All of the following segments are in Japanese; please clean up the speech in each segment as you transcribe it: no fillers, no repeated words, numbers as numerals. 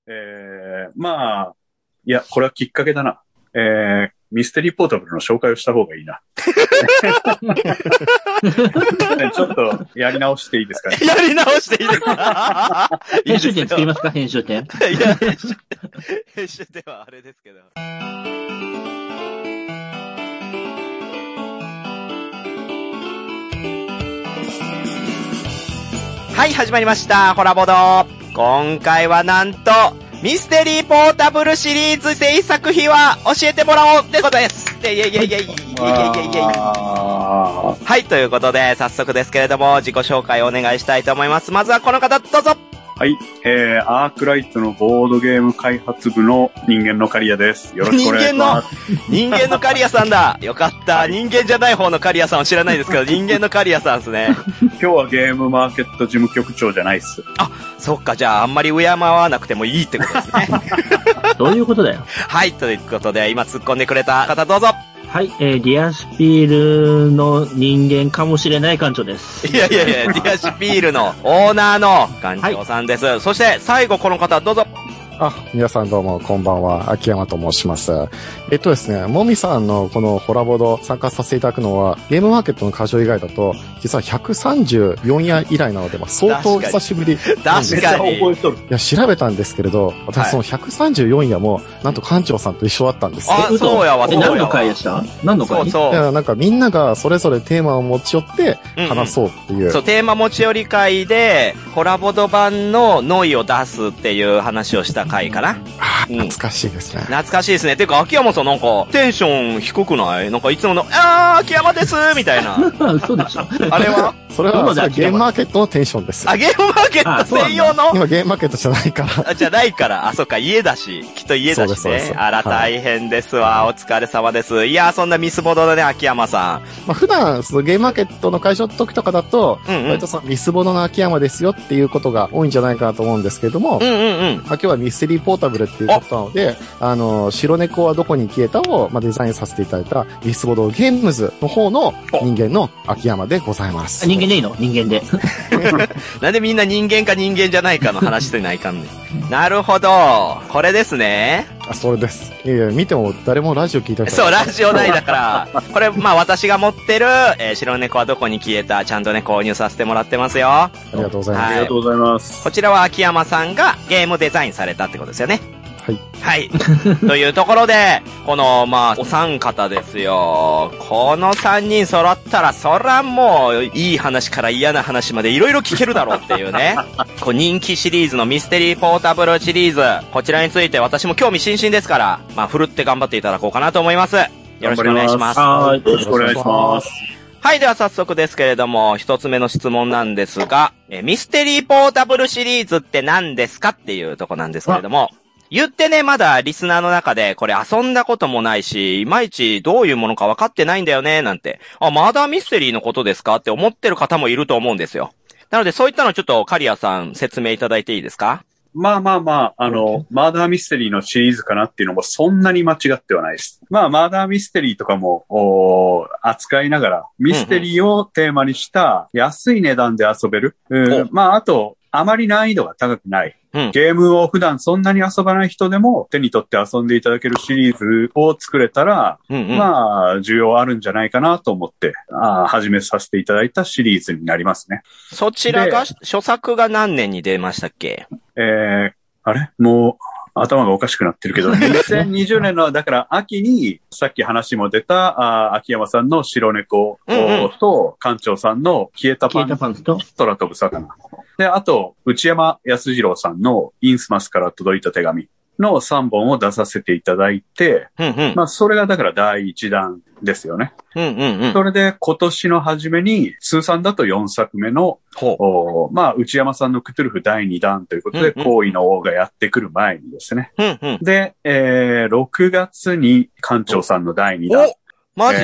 まあ、いや、これはきっかけだな。ミステリーポータブルの紹介をした方がいいな。ちょっとやり直していいですかね。 やり直していいですか？ 編集点作りますか？編集点。 いや、編集点はあれですけど。はい、始まりました。ホラボド。今回はなんと、ミステリーポータブルシリーズ制作費は教えてもらおうってことです。イェイイェイイェイイェイイェイイェイイェイ。はい、ということで、早速ですけれども、自己紹介をお願いしたいと思います。まずはこの方、どうぞ。 はい、アークライトのボードゲーム開発部の人間の刈谷です。よろしくお願いします。 人間の刈谷さんだ。よかった。人間じゃない方の刈谷さんを知らないですけど、人間の刈谷さんですね。 今日はゲームマーケット事務局長じゃないっす。 あ、そっか、じゃああんまり敬わなくてもいいってことですね。 どういうことだよ。 はい、ということで、今突っ込んでくれた方どうぞ。 はい、ディアスピールの人間かもしれない館長です。 いや、ディアスピールのオーナーの館長さんです。はい、そして、最後この方どうぞ。 皆さんどうもこんばんは、秋山と申します。ですね、もみさんのこのホラボド参加させていただくのは、ゲームマーケットの会場以外だと、実は134夜以来なので、相当久しぶり。 確かに。 いや、調べたんですけれど、私その134夜も、なんと館長さんと一緒だったんです。 あ、そうやわ、そうやわ。 何の回でした？何の回？ そう。 いや、なんかみんながそれぞれテーマを持ち寄って話そうっていう。 そう、テーマ持ち寄り会で、ホラボド版のノイを出すっていう話をした回かな。 懐かしいですね。 懐かしいですね。てか、秋山さんなんか、テンション低くない？なんかいつもの、秋山ですみたいな。 嘘でしょ。 あれはそれはゲームマーケットのテンションです。 あ、ゲームマーケット専用の？ 今ゲームマーケットじゃないから。 じゃないから。あ、そっか、家だし。きっと家だしね。あら、大変ですわ。お疲れ様です。いや、そんなミスボドのね、秋山さん。普段、そのゲームマーケットの会場の時とかだと、割とそのミスボドの秋山ですよっていうことが多いんじゃないかなと思うんですけれども、今日はミステリーポータブルっていうことなので、白猫はどこに消えたを、デザインさせていただいたミスボドゲームズの方の人間の秋山でございます。 人間でいいの？人間で。 なんでみんな人間か人間じゃないかの話してないかんねん。なるほど。これですね。 それです。見ても誰もラジオ聞いたことない。 そう、ラジオないだから。これ、私が持ってる、白猫はどこに消えた、ちゃんとね、購入させてもらってますよ。 ありがとうございます。 ありがとうございます。 こちらは秋山さんがゲームデザインされたってことですよね。 はい。 はい。というところで、この、お三方ですよ。この三人揃ったら、そらもう、いい話から嫌な話までいろいろ聞けるだろうっていうね。こう人気シリーズのミステリーポータブルシリーズ。こちらについて私も興味津々ですから、振るって頑張っていただこうかなと思います。よろしくお願いします。 はい。よろしくお願いします。 はい、では早速ですけれども、一つ目の質問なんですが、ミステリーポータブルシリーズって何ですかっていうとこなんですけれども、言ってね、まだリスナーの中でこれ遊んだこともないし、いまいちどういうものか分かってないんだよね、なんて。マーダーミステリーのことですかって思ってる方もいると思うんですよ。なのでそういったのちょっとカリアさん説明いただいていいですか？ マーダーミステリーのシリーズかなっていうのもそんなに間違ってはないです。マーダーミステリーとかも、扱いながら、ミステリーをテーマにした安い値段で遊べる。あと、あまり難易度が高くない。ゲームを普段そんなに遊ばない人でも手に取って遊んでいただけるシリーズを作れたら、需要あるんじゃないかなと思って、始めさせていただいたシリーズになりますね。 そちらが、初作が何年に出ましたっけ？ あれ？もう、頭がおかしくなってるけど、2020年の、だから秋に、さっき話も出た、秋山さんの白猫と、館長さんの消えたパンツと空飛ぶ魚。で、あと、内山康次郎さんのインスマスから届いた手紙の3本を出させていただいて、それがだから第1弾ですよね。それで今年の初めに通算だと4作目の、内山さんのクトゥルフ第2弾ということで、行為の王がやってくる前にですね。で、6月に館長さんの第2弾。 マジ？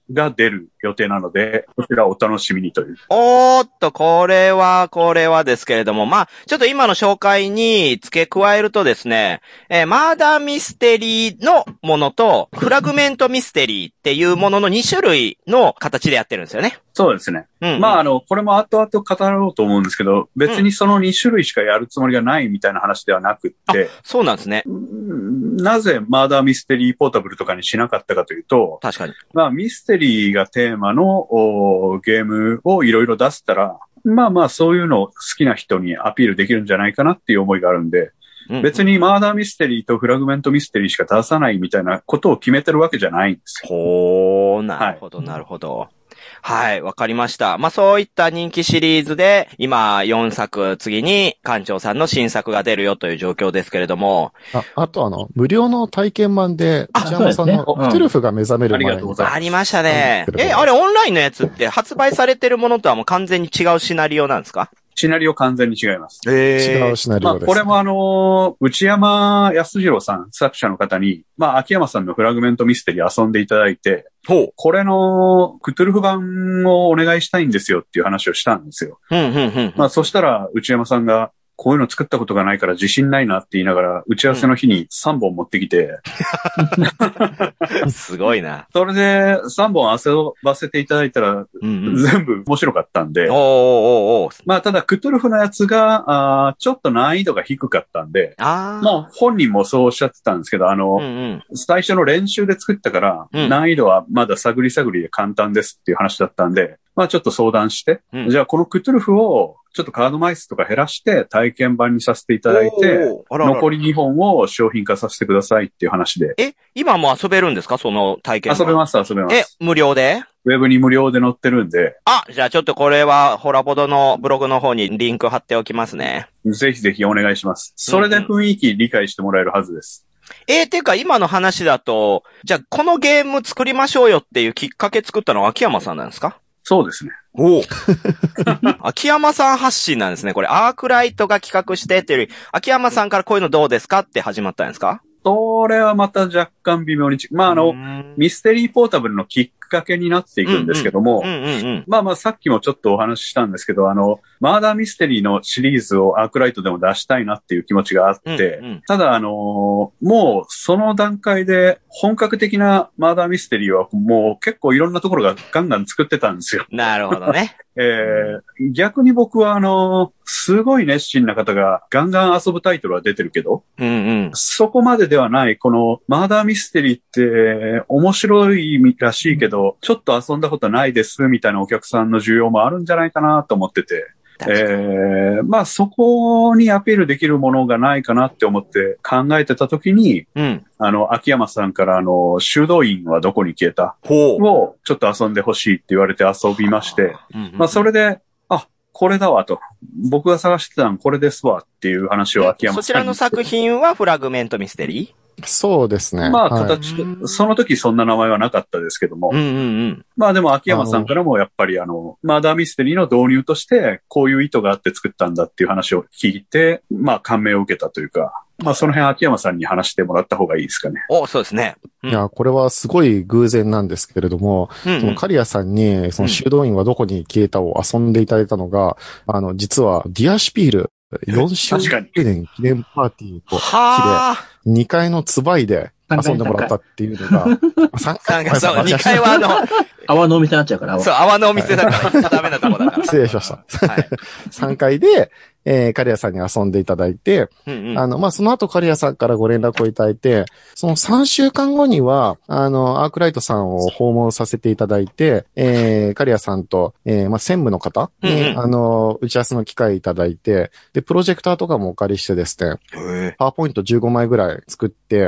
が出る予定なので、こちらお楽しみにという。 おーっと、これはですけれども、まあ、ちょっと今の紹介に付け加えるとですね、マーダーミステリーのものと、フラグメントミステリーっていうものの2種類の形でやってるんですよね。 そうですね。うんうん、まあ、これも後々語ろうと思うんですけど、別にその2種類しかやるつもりがないみたいな話ではなくって。 そうなんですね。 なぜマーダーミステリーポータブルとかにしなかったかというと、 確かに。 まあ、ミステリーがテーマのゲームをいろいろ出せたら、まあまあそういうのを好きな人にアピールできるんじゃないかなっていう思いがあるんで、別にマーダーミステリーとフラグメントミステリーしか出さないみたいなことを決めてるわけじゃないんですよ。 ほー、なるほど、なるほど。はい、わかりました。まあ、そういった人気シリーズで、今4作、次に館長さんの新作が出るよという状況ですけれども。 あと無料の体験版で、内山さんのクトゥルフが目覚める前に。 ありましたね。あれオンラインのやつって発売されてるものとはもう完全に違うシナリオなんですか？ シナリオ完全に違います。 違うシナリオです。 まあ、これも内山康弘さん、作者の方に、まあ、秋山さんのフラグメントミステリー遊んでいただいて、これのクトゥルフ版をお願いしたいんですよっていう話をしたんですよ。まあ、そしたら内山さんが、こういうの作ったことがないから自信ないなって言いながら、打ち合わせの日に3本持ってきて。 すごいな。 それで3本遊ばせていただいたら、全部面白かったんで。まあ、ただ、クトゥルフのやつが、ちょっと難易度が低かったんで、まあ、本人もそうおっしゃってたんですけど、最初の練習で作ったから、難易度はまだ探り探りで簡単ですっていう話だったんで、まあちょっと相談して、じゃあこのクトゥルフをちょっとカード枚数とか減らして体験版にさせていただいて、残り2本を商品化させてくださいっていう話で。 今も遊べるんですか？その体験版。 遊べます。 無料で？ ウェブに無料で載ってるんで。 じゃあちょっとこれはホラボドのブログの方にリンク貼っておきますね。 ぜひぜひお願いします。それで雰囲気理解してもらえるはずです。 ていうか今の話だと、じゃあこのゲーム作りましょうよっていうきっかけ作ったのは秋山さんなんですか？ そうですね。 秋山さん発信なんですね。これアークライトが企画してっていうより、秋山さんからこういうのどうですかって始まったんですか？ それはまた若干微妙にまあミステリーポータブルのきっかけになっていくんですけども、まあまあさっきもちょっとお話ししたんですけど、マーダーミステリーのシリーズをアークライトでも出したいなっていう気持ちがあって、ただもうその段階で本格的なマーダーミステリーはもう結構いろんなところがガンガン作ってたんですよ。 なるほどね。 逆に僕はすごい熱心な方がガンガン遊ぶタイトルは出てるけど、そこまでではない、このマーダーミステリーって面白いらしいけど、ちょっと遊んだことないですみたいなお客さんの需要もあるんじゃないかなと思ってて、まあそこにアピールできるものがないかなって思って考えてたときに、秋山さんから修道院はどこに消えたをちょっと遊んでほしいって言われて遊びまして、まあそれで、これだわと。僕が探してたのこれですわっていう話を秋山さんに。 そちらの作品はフラグメントミステリー？ そうですね。 まあその時そんな名前はなかったですけども。まあでも秋山さんからもやっぱりマーダーミステリーの導入としてこういう意図があって作ったんだっていう話を聞いて、まあ感銘を受けたというか、まあその辺秋山さんに話してもらった方がいいですかね。 そうですね。 いや、これはすごい偶然なんですけれども、そのカリアさんにその修道院はどこに消えたを遊んでいただいたのが、実はディアシュピール4周年記念パーティーと日で2階のツバイで遊んでもらったっていうのが、 3回2階は泡のお店になっちゃうから。 そう、泡のお店だから行ったダメなとこだから。 失礼しました。3階で、カリアさんに遊んでいただいて、まあ、その後カリアさんからご連絡をいただいて、その3週間後には、アークライトさんを訪問させていただいて、カリアさんと、まあ、専務の方に、打ち合わせの機会いただいて、で、プロジェクターとかもお借りしてですね、パワーポイント15枚ぐらい作って、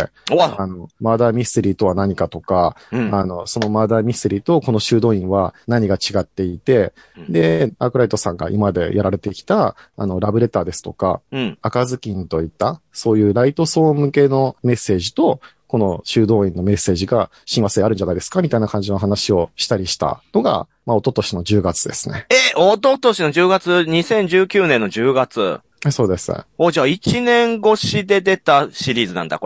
マーダーミステリーとは何かとか、そのマーダーミステリーとこの修道院は何が違っていて、で、アークライトさんが今までやられてきた、ラブレターですとか、赤ずきんといった、そういうライト層向けのメッセージと、この修道院のメッセージが親和性あるんじゃないですかみたいな感じの話をしたりしたのが、まあ、一昨年の10月ですね。 一昨年の10月、2019年の10月。 そうです。 じゃあ1年越しで出たシリーズなんだ、これ。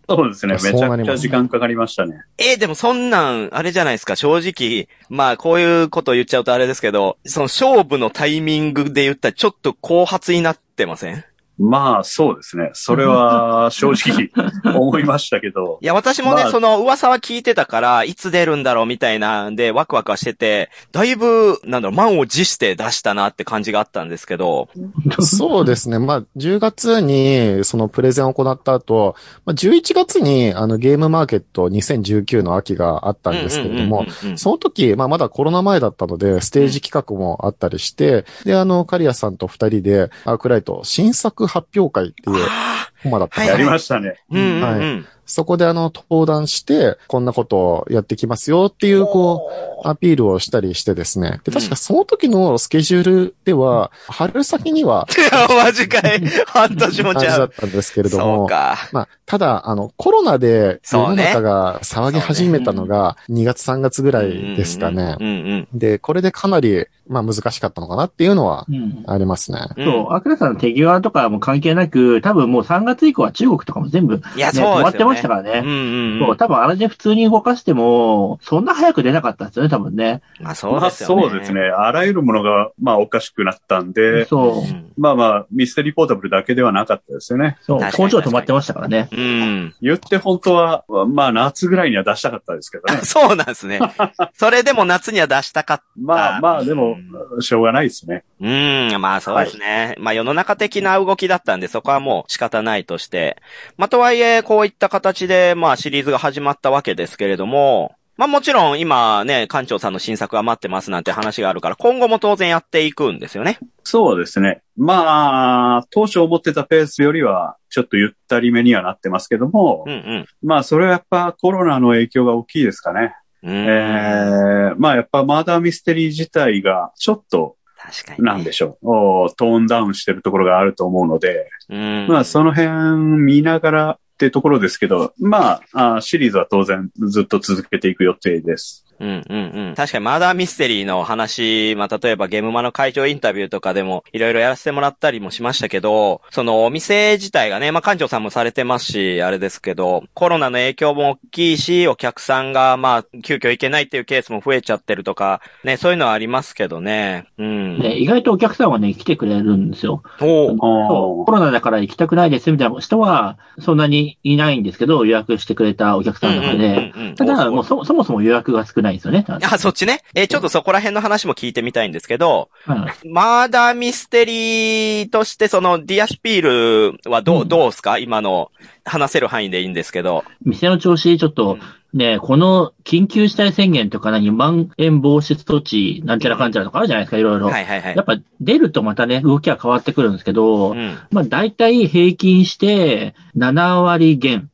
そうですね。めちゃくちゃ時間かかりましたね。 でもそんなん、あれじゃないですか、正直。まあ、こういうことを言っちゃうとあれですけど、その勝負のタイミングで言ったらちょっと後発になってません？ まあ、そうですね。それは正直思いましたけど。 いや、私もね、その噂は聞いてたから、いつ出るんだろうみたいなんで、ワクワクはしてて、だいぶ、満を持して出したなって感じがあったんですけど。 そうですね。まあ、10月にそのプレゼンを行った後、まあ、11月にゲームマーケット2019の秋があったんですけれども、その時、まあ、まだコロナ前だったので、ステージ企画もあったりして、で、カリアさんと二人で、アークライト新作発表会っていうコマだったんです。 やりましたね。 はい。そこで登壇して、こんなことをやってきますよっていう、アピールをしたりしてですね。で、確かその時のスケジュールでは、春先には、 マジかい。半年もちゃう。 だったんですけれども、 そうか。 まあ、ただ、コロナで世の中が騒ぎ始めたのが2月3月ぐらいですかね。で、これでかなり、まあ難しかったのかなっていうのはありますね。 そう、アクラさんの手際とかも関係なく、多分もう3月以降は中国とかも全部、止まってましたからね。そう、多分あれで普通に動かしても、そんな早く出なかったですよね、多分ね。 まあそうですよね。 そうですね。あらゆるものが、まあおかしくなったんで、 そう。 まあまあ、ミステリーポータブルだけではなかったですよね。 そう、工場止まってましたからね。 言って本当は、まあ夏ぐらいには出したかったですけどね。 そうなんですね。それでも夏には出したかった。 まあでも、しょうがないですね。 まあそうですね。まあ世の中的な動きだったんで、そこはもう仕方ないとして。まあとはいえ、こういった形で、まあシリーズが始まったわけですけれども、まあもちろん今ね、館長さんの新作が待ってますなんて話があるから、今後も当然やっていくんですよね。 そうですね。まあ、当初思ってたペースよりは、ちょっとゆったりめにはなってますけども、まあそれはやっぱコロナの影響が大きいですかね。まあやっぱマーダーミステリー自体がちょっと、なんでしょう、トーンダウンしてるところがあると思うので、まあその辺見ながらってところですけど、まあ、シリーズは当然ずっと続けていく予定です。 確かにマーダーミステリーの話、まあ、例えばゲームマの会長インタビューとかでもいろいろやらせてもらったりもしましたけど、そのお店自体がね、まあ、館長さんもされてますし、あれですけど、コロナの影響も大きいし、お客さんがまあ、急遽行けないっていうケースも増えちゃってるとか、ね、そういうのはありますけどね。 ね、意外とお客さんはね、来てくれるんですよ。コロナだから行きたくないですみたいな人は、そんなにいないんですけど、予約してくれたお客さんの中で、ただ、もうそもそも予約が少ないんですよね。 そっちね。ちょっとそこら辺の話も聞いてみたいんですけど、マーダーミステリーとしてそのディアスピールはどうですか？今の話せる範囲でいいんですけど。 店の調子ちょっと、ね、この緊急事態宣言とかまん延防止措置なんちゃらかんちゃらとかあるじゃないですか、いろいろ。やっぱ出るとまたね、動きは変わってくるんですけど、まあ大体平均して7割減。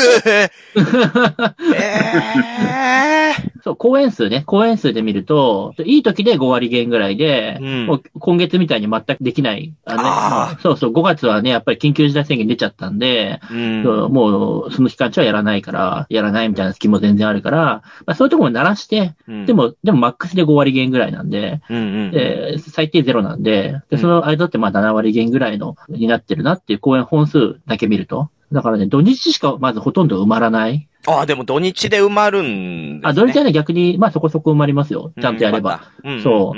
そう、公演数で見ると、いい時で5割減ぐらいで、もう今月みたいに全くできない。そうそう、5月はね、やっぱり緊急事態宣言出ちゃったんで、もうその期間中はやらないみたいな月も全然あるから、まあ、そういうところも鳴らして、でもマックスで5割減ぐらいなんで、最低0なんで、その間ってまあ7割減ぐらいのになってるなっていう公演本数だけ見ると。だからね、土日しかまずほとんど埋まらない。 でも土日で埋まるんですね。 土日はね、逆に、まあそこそこ埋まりますよ。ちゃんとやれば。そう。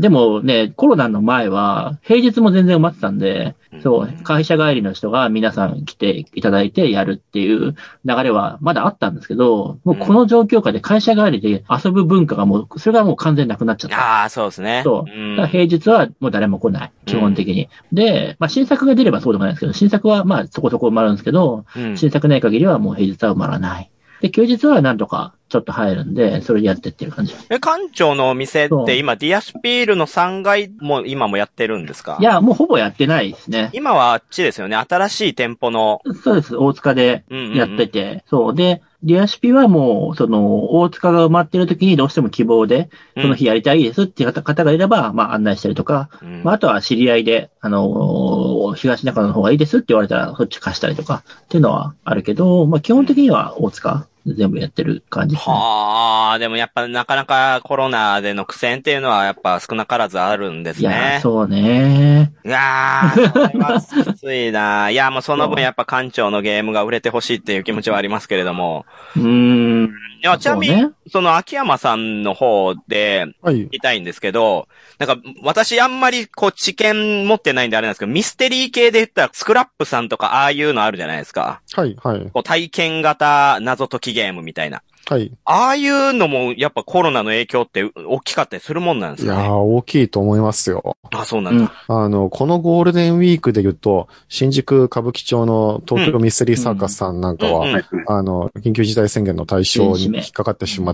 でもね、コロナの前は、平日も全然埋まってたんで、そう、会社帰りの人が皆さん来ていただいてやるっていう流れはまだあったんですけど、もうこの状況下で会社帰りで遊ぶ文化がもう、それがもう完全なくなっちゃった。 そうですね。 そう。だから平日はもう誰も来ない。基本的に。で、まあ新作が出ればそうでもないですけど、新作はまあそこそこ埋まるんですけど、新作ない限りはもう平日は埋まらない。で、休日はなんとかちょっと入るんで、それでやってっていう感じ。 館長のお店って今、ディアスピールの3階も今もやってるんですか？ いや、もうほぼやってないですね。 今はあっちですよね。新しい店舗の。 そうです。大塚でやってて。そう。で、ディアスピはもう、大塚が埋まってる時にどうしても希望で、その日やりたいですっていう方がいれば、まあ案内したりとか、まああとは知り合いで、東中野の方がいいですって言われたら、そっち貸したりとかっていうのはあるけど、まあ基本的には大塚全部やってる感じですね。 はあ、でもやっぱなかなかコロナでの苦戦っていうのはやっぱ少なからずあるんですね。 いや、そうね。 いやー、それはきついな。いや、もうその分やっぱ館長のゲームが売れてほしいっていう気持ちはありますけれども。いや、ちなみに、その秋山さんの方で、聞きたいんですけど、なんか、私あんまりこう知見持ってないんであれなんですけど、ミステリー系で言ったらスクラップさんとかああいうのあるじゃないですか。 はい、はい。 こう体験型謎解きゲームみたいな。 はい。 ああいうのもやっぱコロナの影響って大きかったりするもんなんですかね。 いやー、大きいと思いますよ。 あ、そうなんだ。 このゴールデンウィークで言うと、新宿歌舞伎町の東京ミステリーサーカスさんなんかは、緊急事態宣言の対象に引っかかってしまって、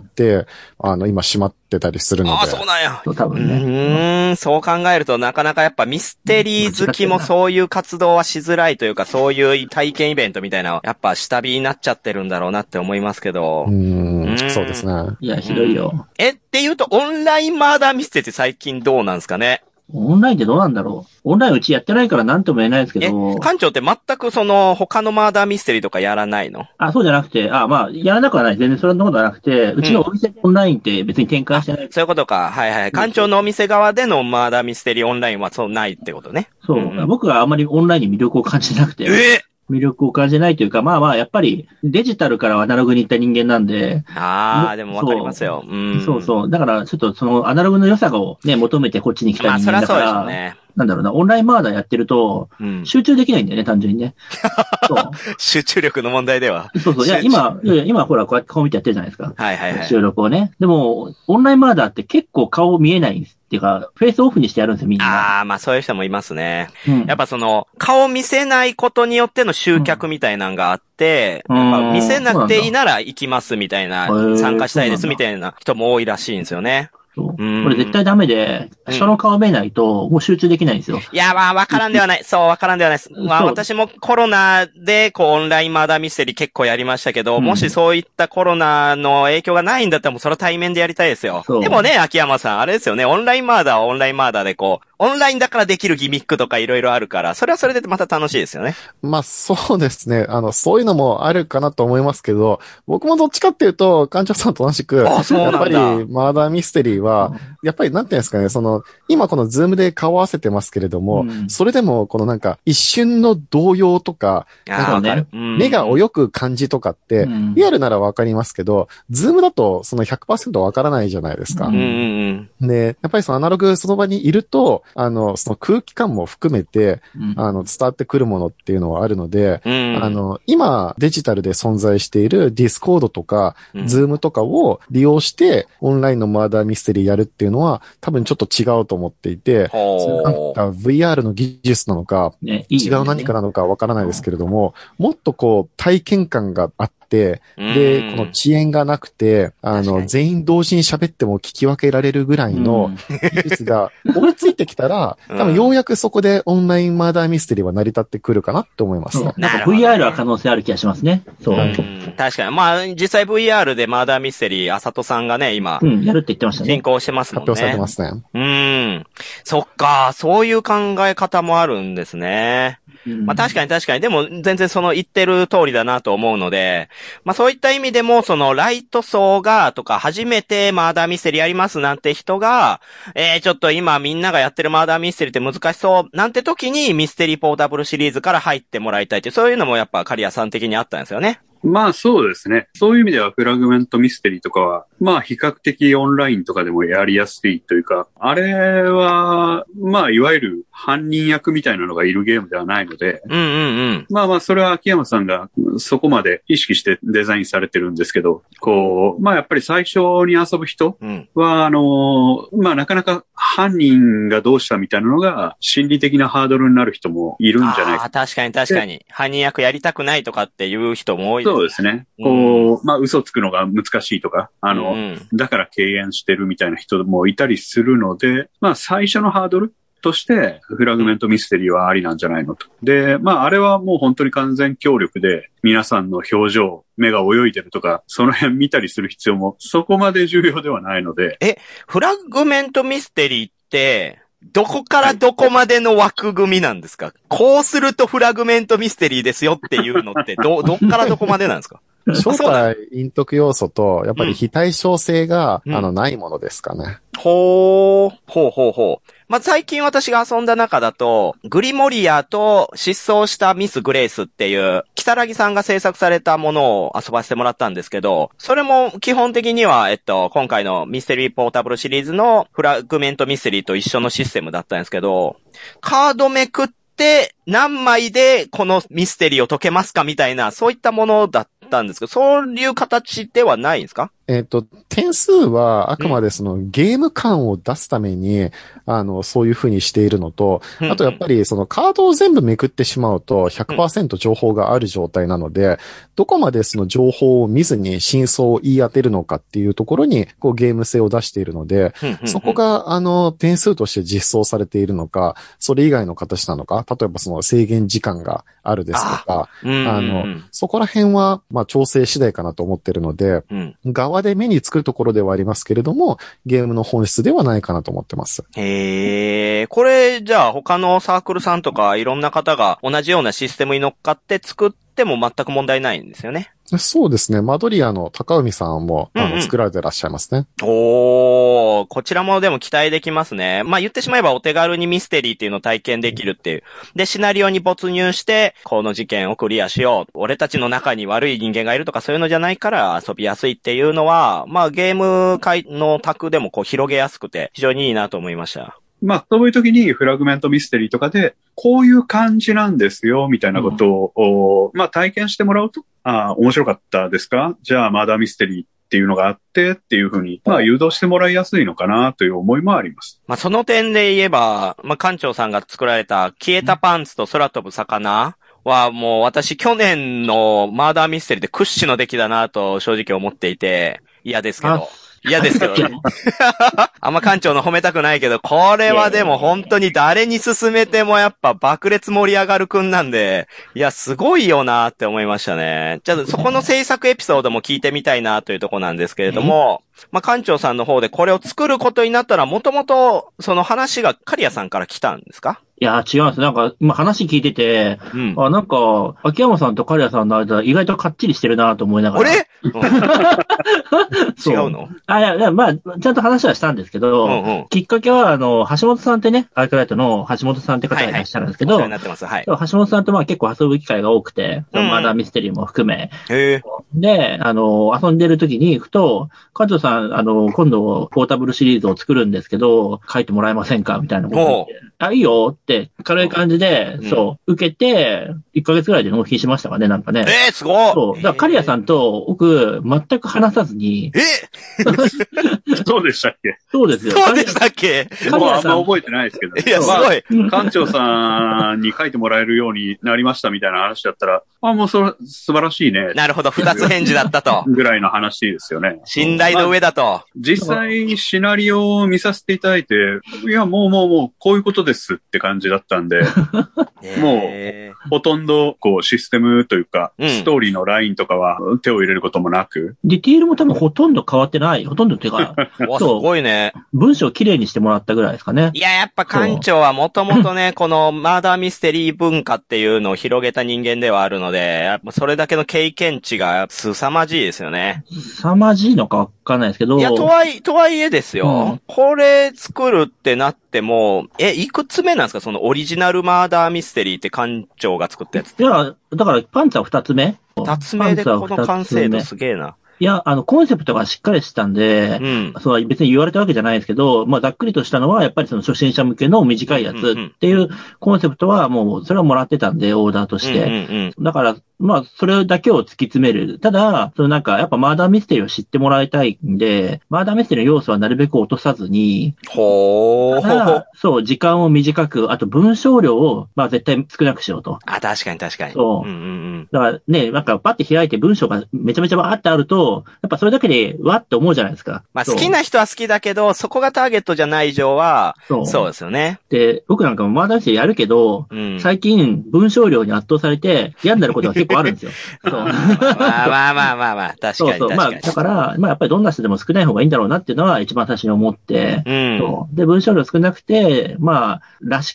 今閉まってたりするので。 あ、そうなんや。 多分ね。 そう考えるとなかなかやっぱミステリー好きもそういう活動はしづらいというか、そういう体験イベントみたいな、やっぱ下火になっちゃってるんだろうなって思いますけど。 そうですね。 いや、ひどいよ。 っていうと、オンラインマーダーミステリーって最近どうなんですかね？ オンラインってどうなんだろう。オンラインうちやってないから何とも言えないですけど。 館長って全くその他のマーダーミステリーとかやらないの？ そうじゃなくて、まあ、やらなくはない。全然そんなことはなくて、うちのお店オンラインって別に展開してない。 そういうことか。はいはい。館長のお店側でのマーダーミステリーオンラインはそうないってことね。 そう。僕はあんまりオンラインに魅力を感じなくて。魅力を感じないというか、まあ、やっぱりデジタルからアナログに行った人間なんで。 でもわかりますよ。 そうそう。だから、ちょっとそのアナログの良さをね、求めてこっちに来た人間だから。まあ、そりゃそうですね。なんだろうな、オンラインマーダーやってると、集中できないんだよね、単純にね。 そう。集中力の問題では。 そうそう。いや、今ほら、こうやって顔見てやってるじゃないですか。 はいはいはい。 収録をね。でも、オンラインマーダーって結構顔見えないんです。っていうか、フェイスオフにしてやるんですよ、みんな。 まあそういう人もいますね。やっぱその、顔見せないことによっての集客みたいなのがあって、やっぱ見せなくていいなら行きますみたいな、参加したいですみたいな人も多いらしいんですよね。 そう。これ絶対ダメで、人の顔見えないと、もう集中できないんですよ。 いや、まあ、わからんではない。そう、わからんではないです。まあ、私もコロナで、オンラインマーダーミステリー結構やりましたけど、もしそういったコロナの影響がないんだったら、もうそれは対面でやりたいですよ。でもね、秋山さん、あれですよね、オンラインマーダーはオンラインマーダーでオンラインだからできるギミックとかいろいろあるから、それはそれでまた楽しいですよね。 まあ、そうですね。そういうのもあるかなと思いますけど、僕もどっちかっていうと、館長さんと同じく、やっぱりマーダーミステリーは、やっぱりなんていうんですかね、今このズームで顔合わせてますけれども、それでもこのなんか一瞬の動揺とか、なんか目が泳ぐ感じとかって、リアルならわかりますけど、ズームだとその 100% わからないじゃないですか。で、やっぱりそのアナログその場にいると、その空気感も含めて、伝わってくるものっていうのはあるので、今デジタルで存在しているディスコードとか、ズームとかを利用して、オンラインのマーダーミステリーやるっていうのは、多分ちょっと違うと思っていて、なんか VR の技術なのか、違う何かなのかわからないですけれども、もっと体験感があって、で、この遅延がなくて、全員同時に喋っても聞き分けられるぐらいの技術が追いついてきたら、多分ようやくそこでオンラインマーダーミステリーは成り立ってくるかなって思います。 なんか VR は可能性ある気がしますね。そう。 確かに。まあ、実際 VR でマーダーミステリー、あさとさんがね、今、 やるって言ってましたね。 進行してますもんね。 発表されてますね。 そっか、そういう考え方もあるんですね。まあ確かに。でも全然その言ってる通りだなと思うので、まあそういった意味でもそのライト層がとか初めてマーダーミステリーやりますなんて人が、ちょっと今みんながやってるマーダーミステリーって難しそうなんて時にミステリーポータブルシリーズから入ってもらいたいってそういうのもやっぱ刈谷さん的にあったんですよね。 まあそうですね。そういう意味ではフラグメントミステリーとかは、まあ比較的オンラインとかでもやりやすいというか、あれは、まあいわゆる犯人役みたいなのがいるゲームではないので、まあそれは秋山さんがそこまで意識してデザインされてるんですけど、まあやっぱり最初に遊ぶ人は、まあなかなか犯人がどうしたみたいなのが心理的なハードルになる人もいるんじゃないか。 確かに。犯人役やりたくないとかっていう人も多いですね。 そうですね。まあ嘘つくのが難しいとか、だから敬遠してるみたいな人もいたりするので、まあ最初のハードルとしてフラグメントミステリーはありなんじゃないのと。で、まああれはもう本当に完全協力で皆さんの表情、目が泳いでるとか、その辺見たりする必要もそこまで重要ではないので。 フラグメントミステリーって、どこからどこまでの枠組みなんですか？こうするとフラグメントミステリーですよっていうのって、どっからどこまでなんですか？ 正体陰徳要素と、やっぱり非対称性が、ないものですかね。 ほう。まあ、最近私が遊んだ中だと、グリモリアと失踪したミス・グレイスっていう、キサラギさんが制作されたものを遊ばせてもらったんですけど、それも基本的には、今回のミステリーポータブルシリーズのフラグメントミステリーと一緒のシステムだったんですけど、カードめくって何枚でこのミステリーを解けますかみたいな、そういったものだったんですけど、そういう形ではないんですか？ 点数はあくまでそのゲーム感を出すために、そういう風にしているのと、あとやっぱりそのカードを全部めくってしまうと 100% 情報がある状態なので、どこまでその情報を見ずに真相を言い当てるのかっていうところに、こうゲーム性を出しているので、そこが点数として実装されているのか、それ以外の形なのか、例えばその制限時間があるですとか、そこら辺は、まあ調整次第かなと思っているので、側で目につくところではありますけれども、ゲームの本質ではないかなと思ってます。 へー。これ、じゃあ他のサークルさんとかいろんな方が同じようなシステムに乗っかって作っても全く問題ないんですよね。 そうですね。マドリアの高海さんも、作られてらっしゃいますね。 おー、こちらもでも期待できますね。まあ言ってしまえばお手軽にミステリーっていうのを体験できるっていう。で、シナリオに没入して、この事件をクリアしよう。俺たちの中に悪い人間がいるとかそういうのじゃないから遊びやすいっていうのは、まあゲーム界の卓でもこう広げやすくて非常にいいなと思いました。 まあ、そういう時にフラグメントミステリーとかで、こういう感じなんですよ、みたいなことを、まあ、体験してもらうと、面白かったですか？じゃあ、マーダーミステリーっていうのがあってっていうふうに、まあ、誘導してもらいやすいのかなという思いもあります。 まあ、その点で言えば、まあ、館長さんが作られた消えたパンツと空飛ぶ魚はもう私去年のマーダーミステリーで屈指の出来だなと正直思っていて、嫌ですけど。嫌ですけどね。あんま館長の褒めたくないけど、これはでも本当に誰に勧めてもやっぱ爆裂盛り上がるくんなんで、いや、すごいよなって思いましたね。じゃあ、そこの制作エピソードも聞いてみたいなというところなんですけれども、まあ、館長さんの方でこれを作ることになったら、もともとその話がカリアさんから来たんですか？ いや、違うんです。なんか、今話聞いてて、なんか、秋山さんとカリアさんの間、意外とかっちりしてるなと思いながら。 あれ違うの？ いや、まあ、ちゃんと話はしたんですけど、きっかけは、橋本さんってね、アークライトの橋本さんって方がいらっしゃるんですけど、 お世話になってます。はい。 橋本さんとまあ結構遊ぶ機会が多くて、マーダーミステリーも含め。で、遊んでる時に、ふと、館長さん、今度、ポータブルシリーズを作るんですけど、書いてもらえませんかみたいなこと言って、いいよって、軽い感じで、受けて、1ヶ月ぐらいで納品しましたかね、なんかね。 すごい。 そう。だから、カリアさんと、僕、全く話さずに。 そうでしたっけ？ そうですよ。そうでしたっけ？ もうあんま覚えてないですけど。 いや、すごい。 館長さんに書いてもらえるようになりましたみたいな話だったら、もう素晴らしいね。 なるほど、二つ返事だったと。 ぐらいの話ですよね。 信頼の上だと。 実際、シナリオを見させていただいて、いや、もう、こういうことですって感じだったんで、もう、ほとんど、こう、システムというか、ストーリーのラインとかは手を入れることもなく。 ディティールも多分ほとんど変わってない。ほとんどっていうか、 すごいね。 文章をきれいにしてもらったぐらいですかね。 いや、やっぱ館長はもともとね、このマーダーミステリー文化っていうのを広げた人間ではあるので、やっぱそれだけの経験値が凄まじいですよね。 凄まじいのかわかんないですけど。 いや、とはいえですよ。これ作るってなっても、いくつ目なんですか？そのオリジナルマーダーミステリーって館長が作ったやつ。 いや、だからパンツは2つ目。 2つ目でこの完成度すげえな。 いや、コンセプトがしっかりしてたんで、そう別に言われたわけじゃないですけど、まあ、ざっくりとしたのは、やっぱりその初心者向けの短いやつっていうコンセプトはもう、それはもらってたんで、オーダーとして。だから、まあ、それだけを突き詰める。ただ、なんか、やっぱマーダーミステリーを知ってもらいたいんで、マーダーミステリーの要素はなるべく落とさずに、そう、時間を短く、あと文章量を、まあ、絶対少なくしようと。 確かに。 そう。だからね、なんか、パッて開いて文章がめちゃめちゃバーってあると、やっぱそれだけで、わって思うじゃないですか。 まあ、好きな人は好きだけど、そこがターゲットじゃない以上は、そうですよね。 で、僕なんかもマーダーミステリーやるけど、最近、文章量に圧倒されて、嫌になることが結構あるんですよ。まあ、確かに。 そう。まあ、だから、まあ、やっぱりどんな人でも少ない方がいいんだろうなっていうのは一番最初に思って、で、文章量少なくて、まあ、らしく、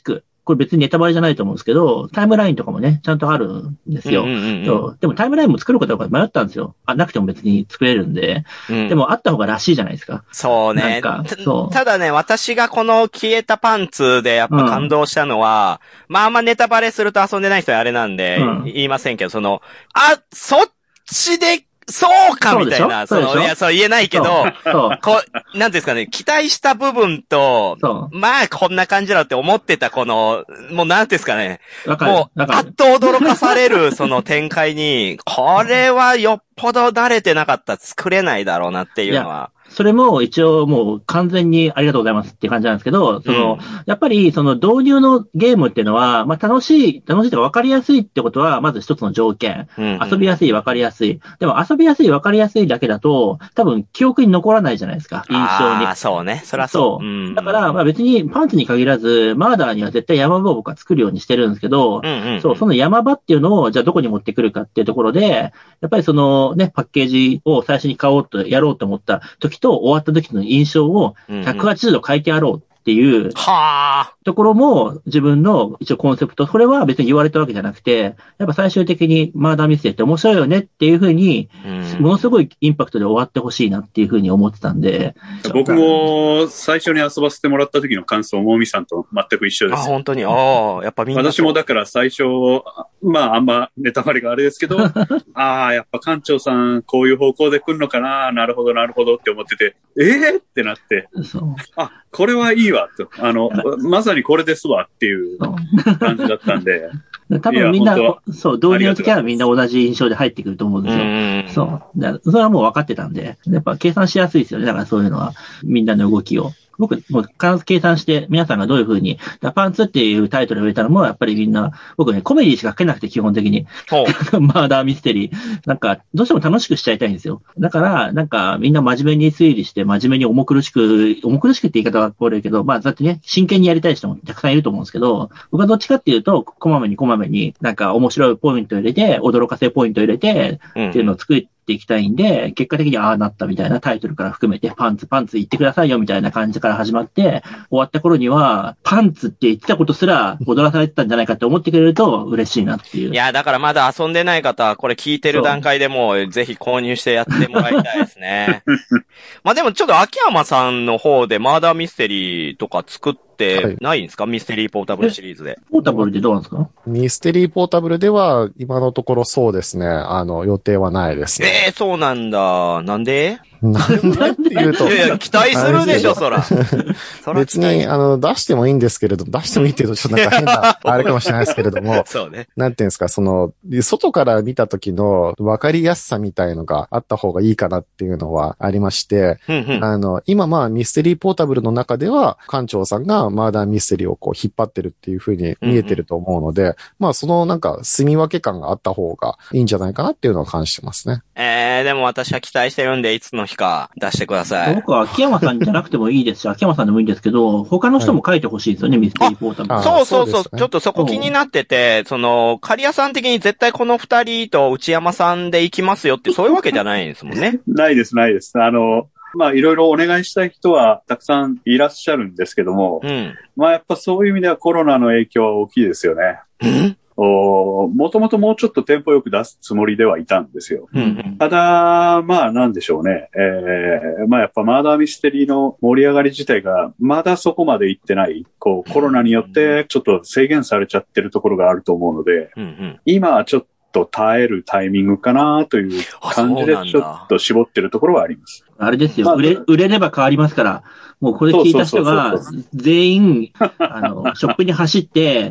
これ別にネタバレじゃないと思うんですけど、タイムラインとかもね、ちゃんとあるんですよ。そうでもタイムラインも作ることが迷ったんですよ。なくても別に作れるんで。でもあった方がらしいじゃないですか。 そうね。ただね、私がこの消えたパンツでやっぱ感動したのは、まああんまネタバレすると遊んでない人はあれなんで、言いませんけど、そっちで、そうかみたいな、いや、そう言えないけど、なんですかね、期待した部分と、まあこんな感じだって思ってたもうなんですかね、もう、あっと驚かされるその展開に、これはよっぽど慣れてなかったら作れないだろうなっていうのは。 それも一応もう完全にありがとうございますっていう感じなんですけど、やっぱりその導入のゲームっていうのは、まあ楽しいとか分かりやすいってことは、まず一つの条件。遊びやすい、分かりやすい。でも遊びやすい、分かりやすいだけだと、多分記憶に残らないじゃないですか、印象に。 そうね。そりゃそう。 だから、まあ別にパンツに限らず、マーダーには絶対山場を僕は作るようにしてるんですけど、その山場っていうのを、じゃあどこに持ってくるかっていうところで、やっぱりそのね、パッケージを最初に買おうと、やろうと思った時と終わった時の印象を180度変えてやろうっていうところも自分の一応コンセプト、それは別に言われたわけじゃなくて、やっぱ最終的にマーダーミステリーって面白いよねっていうふうに、ものすごいインパクトで終わってほしいなっていうふうに思ってたんで。 僕も最初に遊ばせてもらった時の感想、もみさんと全く一緒です。 本当に。やっぱみんな。 私もだから最初、まああんまネタバレがあれですけど、やっぱ館長さんこういう方向で来るのかな、なるほどって思ってて、ってなって、これはいいわと、まさにこれですわっていう感じだったんで。 多分みんな、そう、導入の時はみんな同じ印象で入ってくると思うんですよ。それはもう分かってたんで、やっぱ計算しやすいですよね。だからそういうのは、みんなの動きを。僕、もう必ず計算して、皆さんがどういう風に、パンツっていうタイトルを入れたのも、やっぱりみんな、僕ね、コメディしか書けなくて、基本的に。マーダーミステリー。なんか、どうしても楽しくしちゃいたいんですよ。だから、なんか、みんな真面目に推理して、真面目に重苦しくって言い方は悪いけど、まあ、だってね、真剣にやりたい人もたくさんいると思うんですけど、僕はどっちかっていうと、こまめに、なんか面白いポイントを入れて、驚かせポイントを入れて、っていうのを作っていきたいんで、結果的になったみたいなタイトルから含めて、パンツ言ってくださいよみたいな感じから始まって、終わった頃には、パンツって言ってたことすら踊らされてたんじゃないかって思ってくれると嬉しいなっていう。 いや、だからまだ遊んでない方は、これ聞いてる段階でもう、ぜひ購入してやってもらいたいですね。まあでもちょっと秋山さんの方でマーダーミステリーとか作ってないんですか、ミステリーポータブルシリーズで。 ポータブルってどうなんですか？ ミステリーポータブルでは、今のところそうですね。予定はないですね。 そうなんだ。なんでって言うと。 いや、期待するでしょ、そら。 別に、出してもいいんですけれど、出してもいいって言うとちょっとなんか変な、あれかもしれないですけれども。 そうね。 なんていうんですか、外から見た時の分かりやすさみたいのがあった方がいいかなっていうのはありまして、今まあミステリーポータブルの中では、館長さんがマーダーミステリーをこう引っ張ってるっていう風に見えてると思うので、まあなんか住み分け感があった方がいいんじゃないかなっていうのは感じてますね。 でも私は期待してるんで、いつの日か出してください。 僕は秋山さんじゃなくてもいいですし、秋山さんでもいいんですけど、他の人も書いてほしいですよね、ミステリーポータブル。 そう、ちょっとそこ気になってて、カリアさん的に絶対この二人と内山さんで行きますよって、そういうわけじゃないんですもんね。 ないです。まあいろいろお願いしたい人はたくさんいらっしゃるんですけども、まあやっぱそういう意味ではコロナの影響は大きいですよね。もともともうちょっとテンポよく出すつもりではいたんですよ。ただ、まあなんでしょうね。まあやっぱマーダーミステリーの盛り上がり自体がまだそこまでいってない。コロナによってちょっと制限されちゃってるところがあると思うので、今はちょっと耐えるタイミングかなという感じでちょっと絞ってるところはあります。 あれですよ、売れれば変わりますから、もうこれ聞いた人が全員、ショップに走って、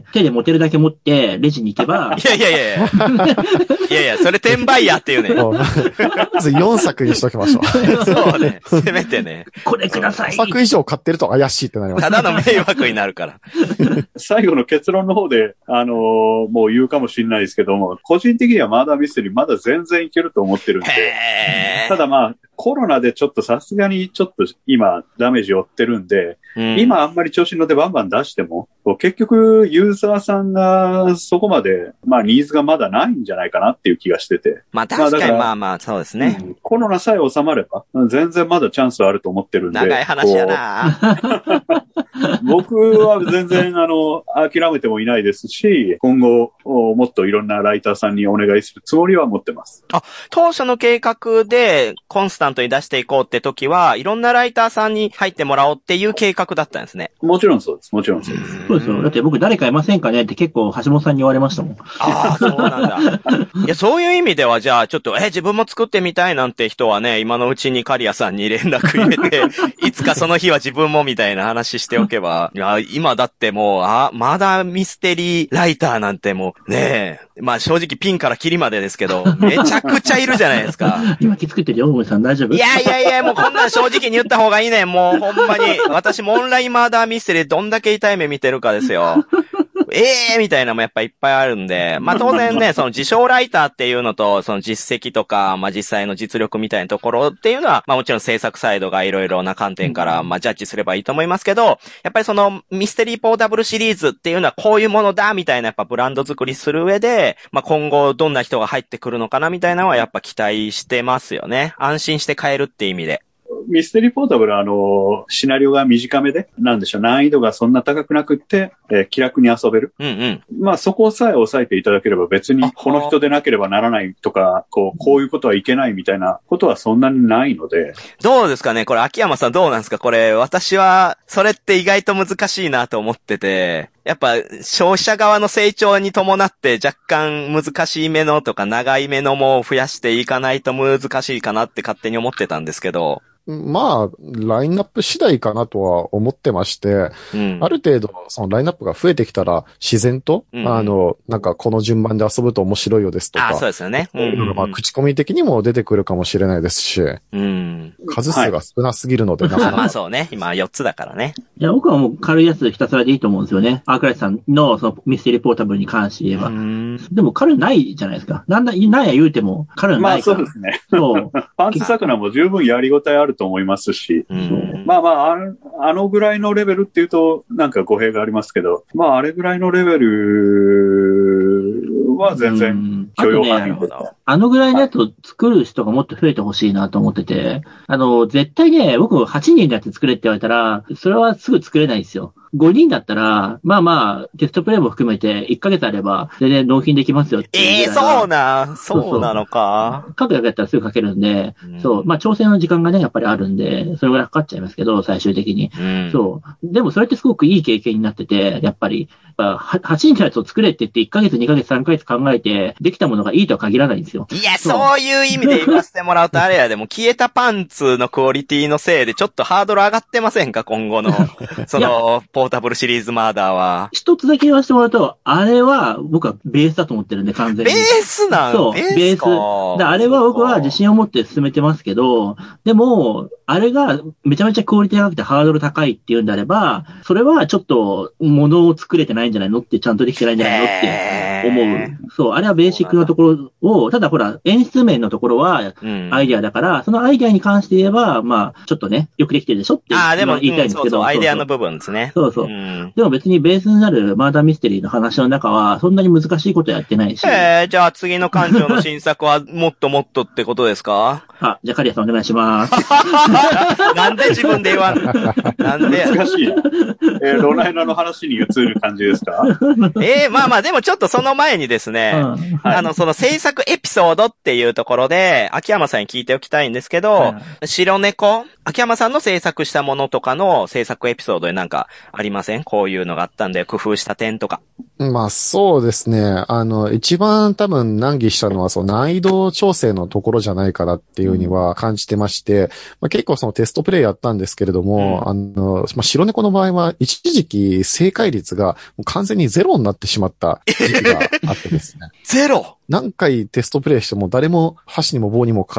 手で持てるだけ持って、レジに行けば。 いや、それ転売屋っていうね。 まず4作にしときましょう。 そうね。せめてね。 これください。 5作以上買ってると怪しいってなります。 ただの迷惑になるから。 最後の結論の方で、もう言うかもしれないですけども、個人的にはマーダーミステリーまだ全然いけると思ってるんで。ただまあ、 コロナでちょっとさすがにちょっと今ダメージを負ってるんで、今あんまり調子に乗ってバンバン出しても、結局ユーザーさんがそこまで、ニーズがまだないんじゃないかなっていう気がしてて。 確かにそうですね、 コロナさえ収まれば、全然まだチャンスあると思ってるんで。 長い話やな僕は全然諦めてもいないですし、今後もっといろんなライターさんにお願いするつもりは持ってます。 当初の計画でコンスタントに出していこうって時は、いろんなライターさんに入ってもらおうっていう計画だったんですね。 もちろんそうです。もちろんそうです。 そうですよ。だって僕誰かいませんかねって結構橋本さんに言われましたもん。 そうなんだ。いや、そういう意味ではじゃあちょっと、自分も作ってみたいなんて人はね、今のうちにカリアさんに連絡入れて、いつかその日は自分もみたいな話しておけば、いや、今だってもう、まだミステリーライターなんてもう、ねえ、正直ピンからキリまでですけど、めちゃくちゃいるじゃないですか。 今気作ってるよ、大森さん大丈夫？ いや、もうこんなん正直に言った方がいいね。もうほんまに、私もオンラインマーダーミステリーどんだけ痛い目見てるかですよ。みたいなのもやっぱいっぱいあるんで、当然ね、その自称ライターっていうのと、その実績とか、実際の実力みたいなところっていうのは、もちろん制作サイドがいろいろな観点から、ジャッジすればいいと思いますけど、やっぱりそのミステリーポータブルシリーズっていうのはこういうものだみたいなやっぱブランド作りする上で、今後どんな人が入ってくるのかなみたいなのはやっぱ期待してますよね。安心して買えるって意味で。 ミステリーポータブルはシナリオが短めで、難易度がそんな高くなくって、気楽に遊べる。そこさえ抑えていただければ別にこの人でなければならないとか、こういうことはいけないみたいなことはそんなにないので。 どうですかねこれ秋山さんどうなんですかこれ私はそれって意外と難しいなと思ってて。やっぱ消費者側の成長に伴って若干難しい目のとか長い目のも増やしていかないと難しいかなって勝手に思ってたんですけど。 ラインナップ次第かなとは思ってまして、ある程度、そのラインナップが増えてきたら、自然と、なんかこの順番で遊ぶと面白いよですとか。 そうですよね。 口コミ的にも出てくるかもしれないですし、数数が少なすぎるので、なかなか。 そうね。今4つだからね。 いや、僕はもう軽いやつひたすらでいいと思うんですよね。アークライトさんのそのミステリーポータブルに関して言えば。でも軽ないじゃないですか。なんや言うても軽ないから。 そうですね。パンツ魚も十分やりごたえあると思いますし、あのぐらいのレベルっていうとなんか語弊がありますけど、あれぐらいのレベルは全然許容範囲で。 あのぐらいのやつを作る人がもっと増えてほしいなと思ってて、絶対ね、僕8人のやつ作れって言われたら、それはすぐ作れないんですよ。5人だったら、テストプレイも含めて1ヶ月あれば、全然納品できますよっていう。 そうなのか。 書くだけだったらすぐ書けるんで、調整の時間がね、やっぱりあるんで、それぐらいかかっちゃいますけど、最終的に。でもそれってすごくいい経験になってて、やっぱり、8人のやつを作れって言って1ヶ月、2ヶ月、3ヶ月考えて、できたものがいいとは限らないんですよ。 いや、そういう意味で言わせてもらうとあれやでも、消えたパンツのクオリティのせいでちょっとハードル上がってませんか今後の、ポータブルシリーズマーダーは。 一つだけ言わせてもらうと、あれは僕はベースだと思ってるんで、完全に。 ベースなんそう、ベース。あれは僕は自信を持って進めてますけど、でも、あれがめちゃめちゃクオリティが高くてハードル高いっていうんであれば、それはちょっと物を作れてないんじゃないのってちゃんとできてないんじゃないのって思う。そう、あれはベーシックなところを、ただほら、演出面のところはアイデアだから、そのアイデアに関して言えば、ちょっとね、よくできてるでしょってでも言いたいんですけど。 アイデアの部分ですね。 そう。でも別にベースになるマーダーミステリーの話の中は、そんなに難しいことやってないし。 じゃあ次の館長の新作はもっともっとってことですか？ じゃあカリアさんお願いします。 なんで自分で言わんの？なんで？ 難しい。ロナエナの話に移る感じですか？ でもちょっとその前にですね、その制作エピソードっていうところで、秋山さんに聞いておきたいんですけど、白猫、秋山さんの制作したものとかの制作エピソードでなんかありません？こういうのがあったんで工夫した点とか。 そうですね。一番多分難儀したのは、難易度調整のところじゃないかなっていうふうには感じてまして、結構そのテストプレイやったんですけれども、白猫の場合は一時期正解率が完全にゼロになってしまった時期があってですね。 ゼロ？ 何回テストプレイしても誰も箸にも棒にもかからない。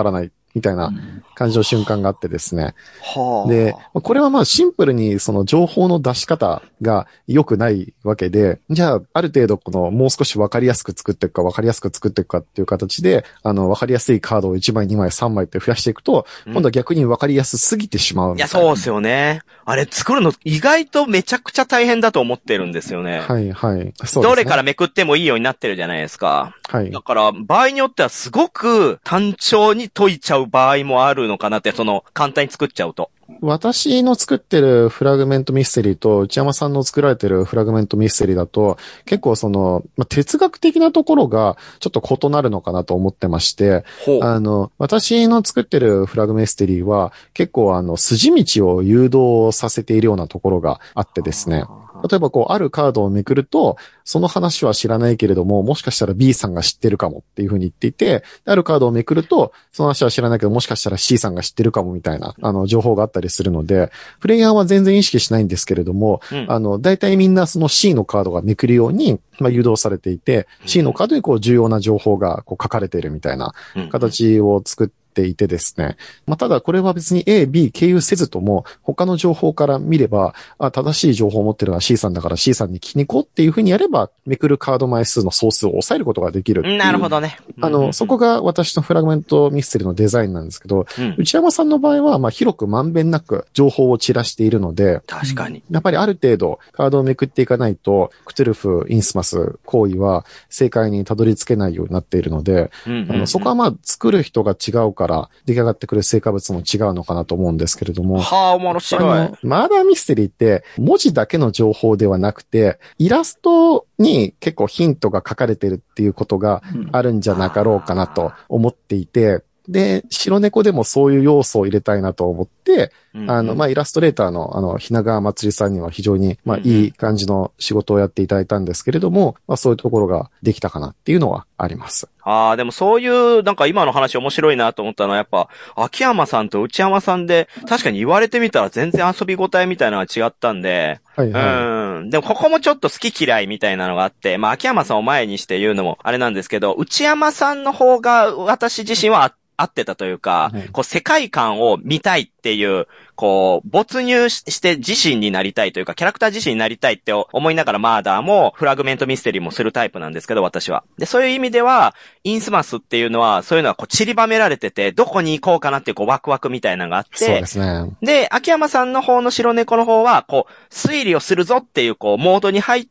みたいな感じの瞬間があってですね。で、これはまあシンプルにその情報の出し方が良くないわけで、じゃあある程度このもう少し分かりやすく作っていくか分かりやすく作っていくかっていう形で、分かりやすいカードを1枚2枚3枚って増やしていくと、今度は逆に分かりやすすぎてしまう。 いや、そうですよね。あれ作るの意外とめちゃくちゃ大変だと思ってるんですよね。 はいはい。そうですね。 どれからめくってもいいようになってるじゃないですか。 はい。 だから場合によってはすごく単調に解いちゃう場合もあるのかなって、その簡単に作っちゃうと。 私の作ってるフラグメントミステリーと内山さんの作られてるフラグメントミステリーだと結構その、哲学的なところがちょっと異なるのかなと思ってまして、私の作ってるフラグメステリーは結構筋道を誘導させているようなところがあってですね。例えばあるカードをめくると、その話は知らないけれども、もしかしたら B さんが知ってるかもっていうふうに言っていて、あるカードをめくると、その話は知らないけど、もしかしたら C さんが知ってるかもみたいな、情報があったりするので、プレイヤーは全然意識しないんですけれども、大体みんなその C のカードがめくるように、誘導されていて、C のカードに重要な情報が書かれているみたいな形を作っていてですね。ただこれは別に A、B 経由せずとも、他の情報から見れば、正しい情報を持ってるのは C さんだから C さんに聞きに行こうっていう風にやれば、めくるカード枚数の総数を抑えることができる。 なるほどね。 そこが私のフラグメントミステリーのデザインなんですけど、内山さんの場合は、広くまんべんなく情報を散らしているので、 確かに。 やっぱりある程度カードをめくっていかないと、クトゥルフ、インスマス行為は正解にたどり着けないようになっているので、そこは作る人が違うから出来上がってくる成果物も違うのかなと思うんですけれども。 はあ、面白い。 マーダーミステリーって文字だけの情報ではなくて、イラストに結構ヒントが書かれてるっていうことがあるんじゃなかろうかなと思っていて、で、白猫でもそういう要素を入れたいなと思って、イラストレーターのひながまつりさんには非常に、いい感じの仕事をやっていただいたんですけれども、そういうところができたかなっていうのはあります。 でもそういう、なんか今の話面白いなと思ったのはやっぱ、秋山さんと内山さんで、確かに言われてみたら全然遊び応えみたいなのが違ったんで、 はいはい。でもここもちょっと好き嫌いみたいなのがあって、秋山さんを前にして言うのもあれなんですけど、内山さんの方が私自身は合ってたというか、世界観を見たいっていう、没入して自身になりたいというか、キャラクター自身になりたいって思いながらマーダーもフラグメントミステリーもするタイプなんですけど、私は。で、そういう意味では、インスマスっていうのは、そういうのは散りばめられてて、どこに行こうかなっていうワクワクみたいなのがあって、 そうですね。 で、秋山さんの方の白猫の方は、推理をするぞっていう、モードに入って、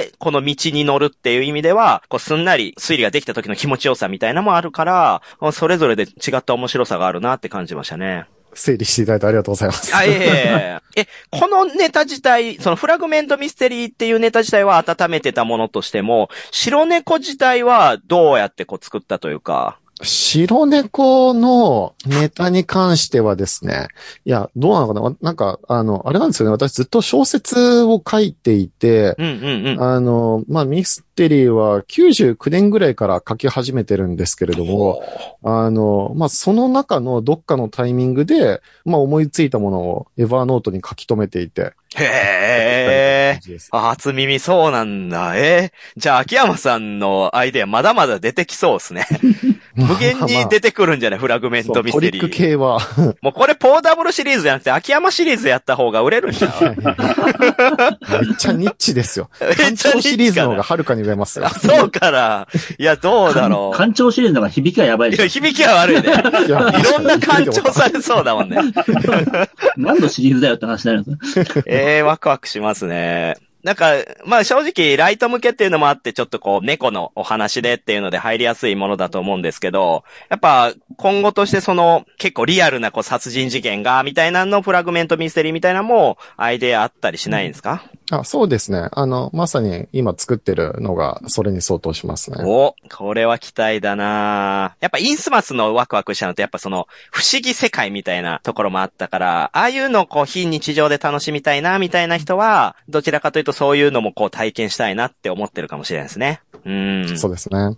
この道に乗るっていう意味では、すんなり推理ができた時の気持ちよさみたいなのもあるから、それぞれで違った面白さがあるなって感じましたね。 整理していただいてありがとうございます。 このネタ自体、そのフラグメントミステリーっていうネタ自体は温めてたものとしても、白猫自体はどうやって作ったというか。 白猫のネタに関してはですね、いや、どうなのかな、なんか、あれなんですよね、私ずっと小説を書いていて、ミステリーは99年ぐらいから書き始めてるんですけれども、その中のどっかのタイミングで、思いついたものをエヴァーノートに書き留めていて、 へー。初耳そうなんだ。じゃあ、秋山さんのアイデアまだまだ出てきそうですね。無限に出てくるんじゃないフラグメントミステリー。 トリック系は。 もうこれポーダブルシリーズじゃなくて秋山シリーズやった方が売れるんじゃん。 めっちゃニッチですよ。艦長シリーズの方がはるかに売れますよ。 そうかな。いや、どうだろう。 艦長シリーズの方が響きはやばいです。 いや、響きは悪いね。いろんな艦長されそうだもんね。 何のシリーズだよって話になるんですワクワクしますね。なんか、正直、ライト向けっていうのもあって、ちょっと猫のお話でっていうので入りやすいものだと思うんですけど、やっぱ、今後として結構リアルな殺人事件が、みたいなのフラグメントミステリーみたいなのも、アイデアあったりしないんですか？ そうですね。まさに今作ってるのが、それに相当しますね。 これは期待だな。やっぱインスマスのワクワクしたのって、やっぱ不思議世界みたいなところもあったから、ああいうのを非日常で楽しみたいな、みたいな人は、どちらかというとそういうのも体験したいなって思ってるかもしれないですね。 そうですね。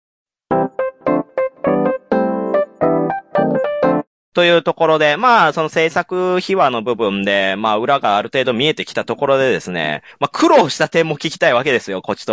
というところで、その制作秘話の部分で、裏がある程度見えてきたところでですね、苦労した点も聞きたいわけですよ、こちとら。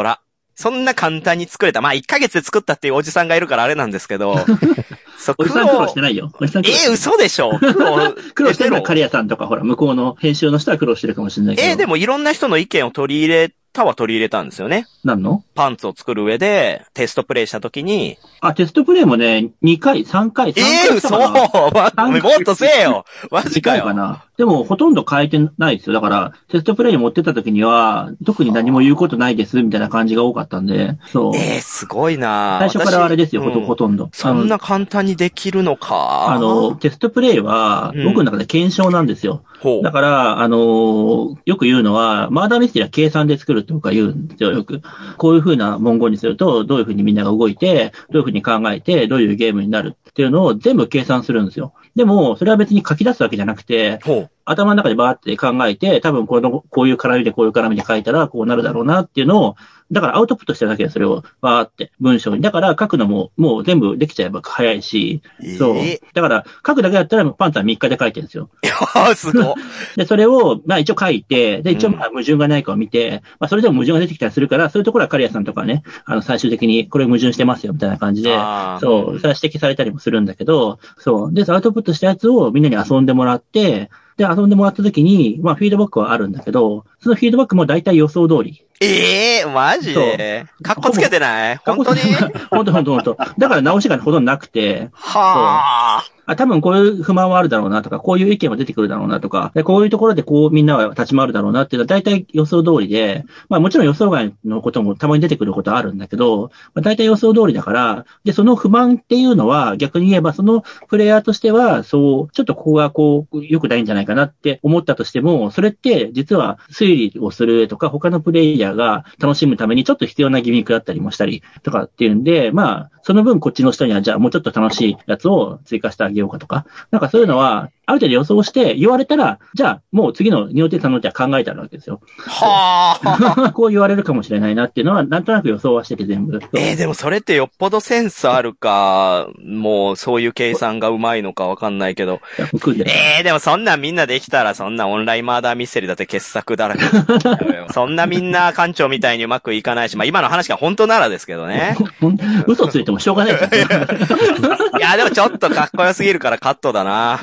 そんな簡単に作れた。まあ、1ヶ月で作ったっていうおじさんがいるからあれなんですけど。 そう、おじさん苦労してないよ。 嘘でしょ苦労してるのはカリアさんとか、ほら、向こうの編集の人は苦労してるかもしれないけど。 でもいろんな人の意見を取り入れたんですよね。 何の？ パンツを作る上で、テストプレイした時に。 テストプレイもね、2回、3回嘘もっとせえよマジかよ。2回かな。 でも、ほとんど変えてないですよ。だから、テストプレイに持ってった時には、特に何も言うことないです、みたいな感じが多かったんで、そう。 すごいな最初からあれですよ、ほとんど。 そんな簡単にできるのか。 テストプレイは、僕の中で検証なんですよ。だから、よく言うのは、マーダーミステリーは計算で作るって僕は言うんですよ、よく。こういう風な文言にすると、どういう風にみんなが動いて、どういう風に考えて、どういうゲームになるっていうのを全部計算するんですよ。でも、それは別に書き出すわけじゃなくて、頭の中でバーって考えて、多分こういう絡みでこういう絡みで書いたらこうなるだろうなっていうのを、だからアウトプットしてるだけでそれをバーって文章に。だから書くのももう全部できちゃえば早いし、そう。だから書くだけだったらパンツは3日で書いてるんですよ。 すごい。 で、それを、一応書いて、で、一応矛盾がないかを見て、それでも矛盾が出てきたりするから、そういうところはカリアさんとかね、最終的にこれ矛盾してますよみたいな感じで、そう、それは指摘されたりもするんだけど、そう。で、アウトプットしたやつをみんなに遊んでもらって、で、遊んでもらった時に、フィードバックはあるんだけど、そのフィードバックも大体予想通り。 マジでかっこつけてない本当に本当。だから直しがほとんどなくて。多分こういう不満はあるだろうなとか、こういう意見は出てくるだろうなとか、でこういうところでこうみんなは立ち回るだろうなっていうのは大体予想通りで、もちろん予想外のこともたまに出てくることはあるんだけど、大体予想通りだから、で、その不満っていうのは逆に言えばそのプレイヤーとしては、そう、ちょっとここが良くないんじゃないかなって思ったとしても、それって実は推理をするとか他のプレイヤーが楽しむためにちょっと必要なギミックだったりもしたりとかっていうんで、その分こっちの人にはじゃあもうちょっと楽しいやつを追加してあげようかとか、なんかそういうのは、ある程度予想して言われたら、じゃあもう次の2手3の手は考えてあるわけですよ。こう言われるかもしれないなっていうのは、なんとなく予想はしてて全部。 でもそれってよっぽどセンスあるか、もうそういう計算がうまいのかわかんないけど。でもそんなんみんなできたら、そんなオンラインマーダーミステリーだって傑作だらけ。そんなみんな館長みたいにうまくいかないし、今の話が本当ならですけどね。 嘘ついてもしょうがないですよ。 いや、でもちょっとかっこよすぎるからカットだな。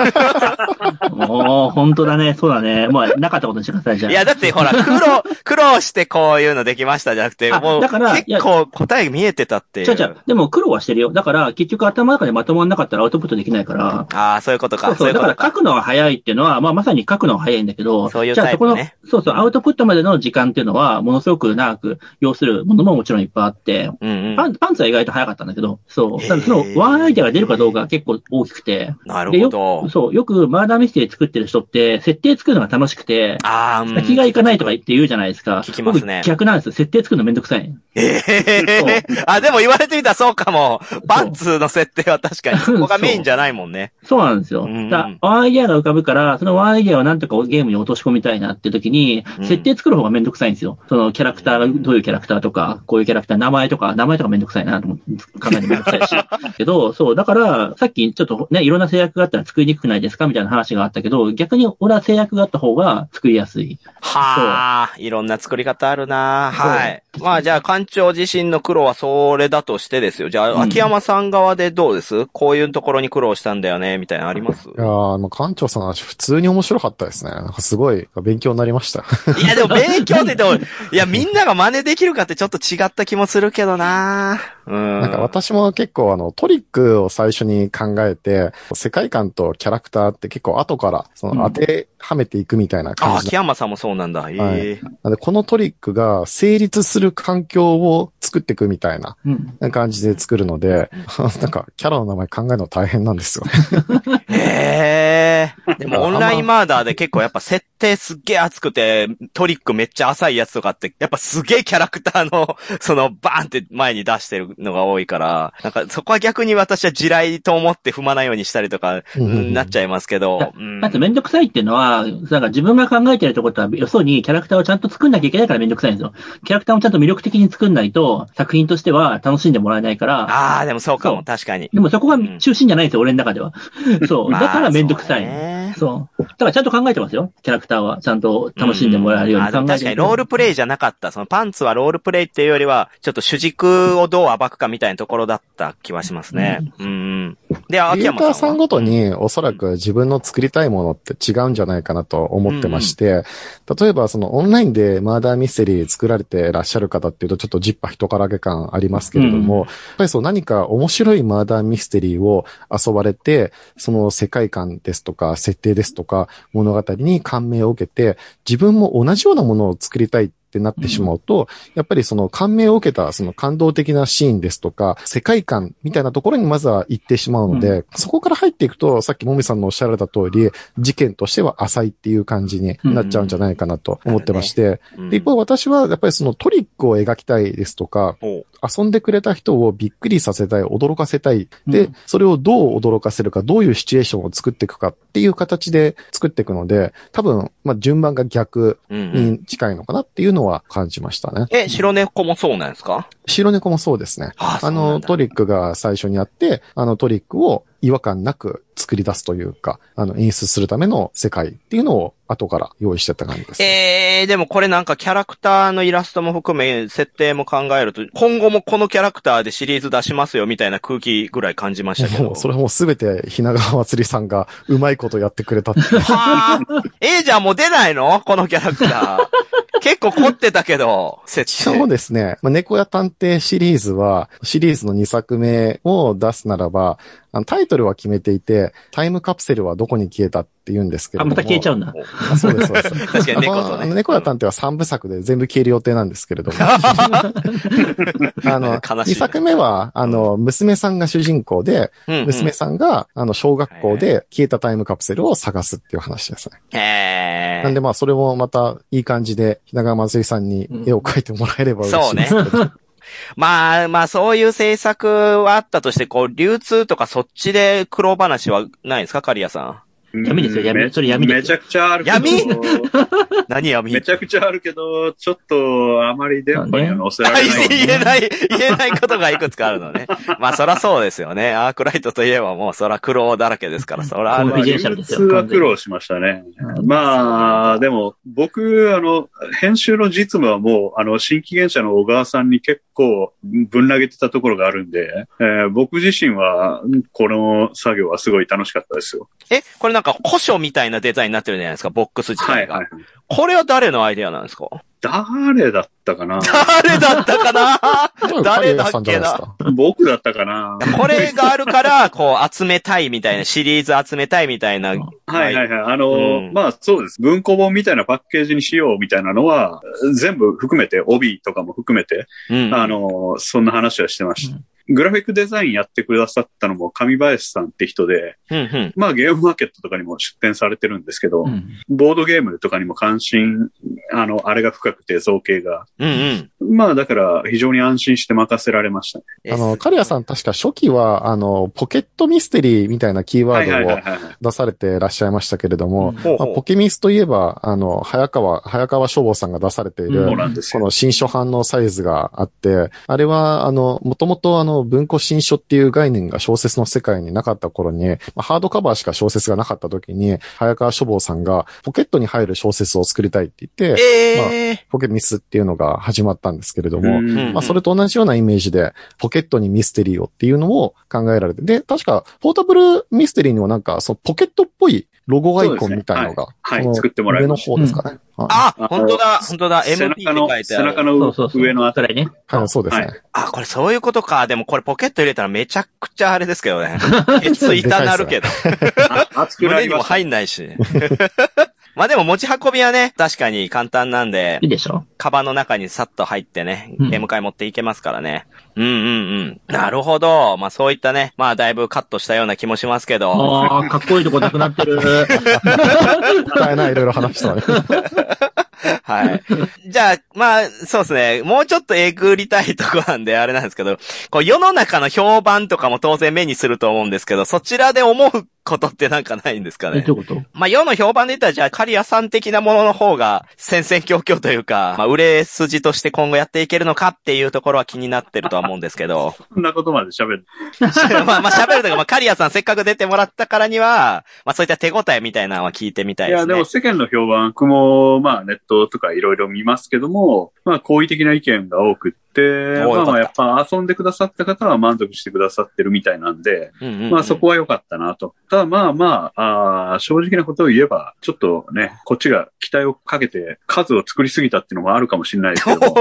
もう、本当だね。そうだね。もう、なかったことにしてください、じゃあ。 いや、だってほら、苦労してこういうのできましたじゃなくて、もう、だから結構答え見えてたっていう。 でも苦労はしてるよ。だから、結局頭の中でまとまんなかったらアウトプットできないから。 そういうことか。 そう。だから書くのが早いっていうのは、まさに書くのが早いんだけど、 そういうタイプね。 そう、アウトプットまでの時間っていうのは、ものすごく長く要するものももちろんいっぱいあって、パンツは意外と早かったんだけど、そう。ただそのワンアイデアが出るかどうかが結構大きくて。 なるほど。 そう、よくマーダーミステリー作ってる人って、設定作るのが楽しくて、先がいかないとか言って言うじゃないですか。 聞きますね。 僕逆なんですよ。設定作るのめんどくさい。 でも言われてみたらそうかも。パンツの設定は確かにそこがメインじゃないもんね。 そうなんですよ。ワンアイデアが浮かぶから、そのワンアイデアをなんとかゲームに落とし込みたいなっていう時に、設定作る方がめんどくさいんですよ。そのキャラクターがどういうキャラクターとか、こういうキャラクター、名前とかめんどくさいなと思って考えてめんどくさいし。けど、そう、だから、さっきちょっとね、いろんな制約があったら作りにくくないですかみたいな話があったけど、逆に俺は制約があった方が作りやすい。 いろんな作り方あるなはい。じゃあ、館長自身の苦労はそれだとしてですよ。じゃあ、秋山さん側でどうですこういうところに苦労したんだよねみたいなのあります？いや館長さんの話普通に面白かったですね。なんかすごい勉強になりました。 いや、でも勉強って言っても、いや、みんなが真似できるかってちょっと違った気もするけどななんか私も結構トリックを最初に考えて、世界観とキャラクターって結構後から当てはめていくみたいな感じ。 秋山さんもそうなんだ。 なんでこのトリックが成立する環境を作っていくみたいな感じで作るので、なんかキャラの名前考えるの大変なんですよ。 でもオンラインマーダーで結構やっぱ設定すっげえ熱くて、トリックめっちゃ浅いやつとかって、やっぱすげえキャラクターの、バーンって前に出してるのが多いから、なんかそこは逆に私は地雷と思って踏まないようにしたりとか、なっちゃいますけど。 だってめんどくさいっていうのは、なんか自分が考えてるところとは、よそにキャラクターをちゃんと作んなきゃいけないからめんどくさいんですよ。キャラクターをちゃんと魅力的に作んないと、作品としては楽しんでもらえないから。 でもそうかも、確かに。 でもそこが中心じゃないんですよ、俺の中では。そう。だからめんどくさい。 そう。だからちゃんと考えてますよ。キャラクターは。ちゃんと楽しんでもらえるように考えて、 確かにロールプレイじゃなかった。そのパンツはロールプレイっていうよりは、ちょっと主軸をどう暴くかみたいなところだった気はしますね。で、秋山さんは。クリエイターさんごとにおそらく自分の作りたいものって違うんじゃないかなと思ってまして、例えばそのオンラインでマーダーミステリー作られてらっしゃる方っていうとちょっとジッパ人からげ感ありますけれども、やっぱりそう何か面白いマーダーミステリーを遊ばれて、その世界観ですとか設定ですとか物語に感銘を受けて、自分も同じようなものを作りたいってなってしまうと、やっぱりその感銘を受けたその感動的なシーンですとか、世界観みたいなところにまずは行ってしまうので、そこから入っていくと、さっきもみさんのおっしゃられた通り、事件としては浅いっていう感じになっちゃうんじゃないかなと思ってまして、で一方私はやっぱりそのトリックを描きたいですとか、遊んでくれた人をびっくりさせたい、驚かせたい。で、それをどう驚かせるか、どういうシチュエーションを作っていくかっていう形で作っていくので、多分、順番が逆に近いのかなっていうのは感じましたね。 白猫もそうなんですか？ 白猫もそうですね。トリックが最初にあって、トリックを違和感なく作り出すというか、演出するための世界っていうのを後から用意してた感じです。 でもこれなんかキャラクターのイラストも含め、設定も考えると、今後もこのキャラクターでシリーズ出しますよみたいな空気ぐらい感じましたけど。 もうそれもすべてひながわ祭りさんがうまいことやってくれたって。 はぁじゃあもう出ないのこのキャラクター。結構凝ってたけど、設定。 そうですね。猫屋探偵シリーズは、シリーズの2作目を出すならば、タイトルは決めていて、タイムカプセルはどこに消えたって言うんですけれども。 また消えちゃうんだ。 そうです、そうです。 確かに猫とね。 猫屋探偵は3部作で全部消える予定なんですけれども。2作目は、娘さんが主人公で、娘さんが、小学校で消えたタイムカプセルを探すっていう話ですね。なんでそれもまたいい感じで、ひながわまつりさんに絵を描いてもらえれば嬉しいですけど。そうね。 そういう制作はあったとして、流通とかそっちで苦労話はないですか、カリアさん。 闇ですよ、闇。それ闇ですよ。 めちゃくちゃあるけど。 闇何闇めちゃくちゃあるけど、ちょっとあまり電波には載せられない。 言えないことがいくつかあるのね。そらそうですよね。アークライトといえばもうそら苦労だらけですから、そらある。 流通は苦労しましたね。でも、僕、編集の実務はもう、新規現者の小川さんに結構ぶん投げてたところがあるんで、僕自身は、この作業はすごい楽しかったですよ。 これなんか古書みたいなデザインになってるじゃないですか、ボックス自体が。これは誰のアイデアなんですか？ 誰だったかな誰だっけな僕だったかなこれがあるから、集めたいみたいな、シリーズ集めたいみたいな。はい。 そうです。文庫本みたいなパッケージにしようみたいなのは、全部含めて、帯とかも含めて、そんな話はしてました。グラフィックデザインやってくださったのも上林さんって人で、ゲームマーケットとかにも出展されてるんですけど、ボードゲームとかにも関心、あれが深くて造形が。だから非常に安心して任せられましたね。 カリアさん確か初期は、ポケットミステリーみたいなキーワードを出されてらっしゃいましたけれども、ポケミスといえば、早川書房さんが出されている、この新書版のサイズがあって、あれは、もともと文庫新書っていう概念が小説の世界になかった頃に、ハードカバーしか小説がなかった時に、早川書房さんがポケットに入る小説を作りたいって言って、ポケミスっていうのが始まったんですけれども、それと同じようなイメージで、ポケットにミステリーをっていうのを考えられて、で、確か、ポータブルミステリーにもなんか、ポケットっぽいロゴアイコンみたいのが、 作ってもらいました。 上の方ですかね。 本当だ、MT って書いてある。 背中の上のあたりね。 そうですね。 これそういうことか。でもこれポケット入れたらめちゃくちゃあれですけどね。ケツ痛なるけど。胸にも入んないし。でも持ち運びはね、確かに簡単なんで。 いいでしょ？ カバンの中にさっと入ってね、ゲーム会持っていけますからね。なるほど。そういったね、だいぶカットしたような気もしますけど。 かっこいいとこなくなってる。 使えない、いろいろ話したね。 はい。じゃあ、そうですね。もうちょっとえぐりたいとこなんで、あれなんですけど、世の中の評判とかも当然目にすると思うんですけど、そちらで思うことってなんかないんですかね。 どういうこと？ まあ、世の評判で言ったら、じゃあ、カリアさん的なものの方が、戦々恐々というか、まあ、売れ筋として今後やっていけるのかっていうところは気になってるとは思うんですけど。 そんなことまで喋る。 まあ、喋るというか、まあ、カリアさんせっかく出てもらったからには、まあ、そういった手応えみたいなのは聞いてみたいですね。 いや、でも世間の評判、僕も、まあ、ネットとかいろいろ見ますけども、まあ、好意的な意見が多くって、まあ、やっぱ遊んでくださった方は満足してくださってるみたいなんで、まあ、そこは良かったなと。ただ、まあ、正直なことを言えば、ちょっとね、こっちが期待をかけて数を作りすぎたっていうのもあるかもしれないですけど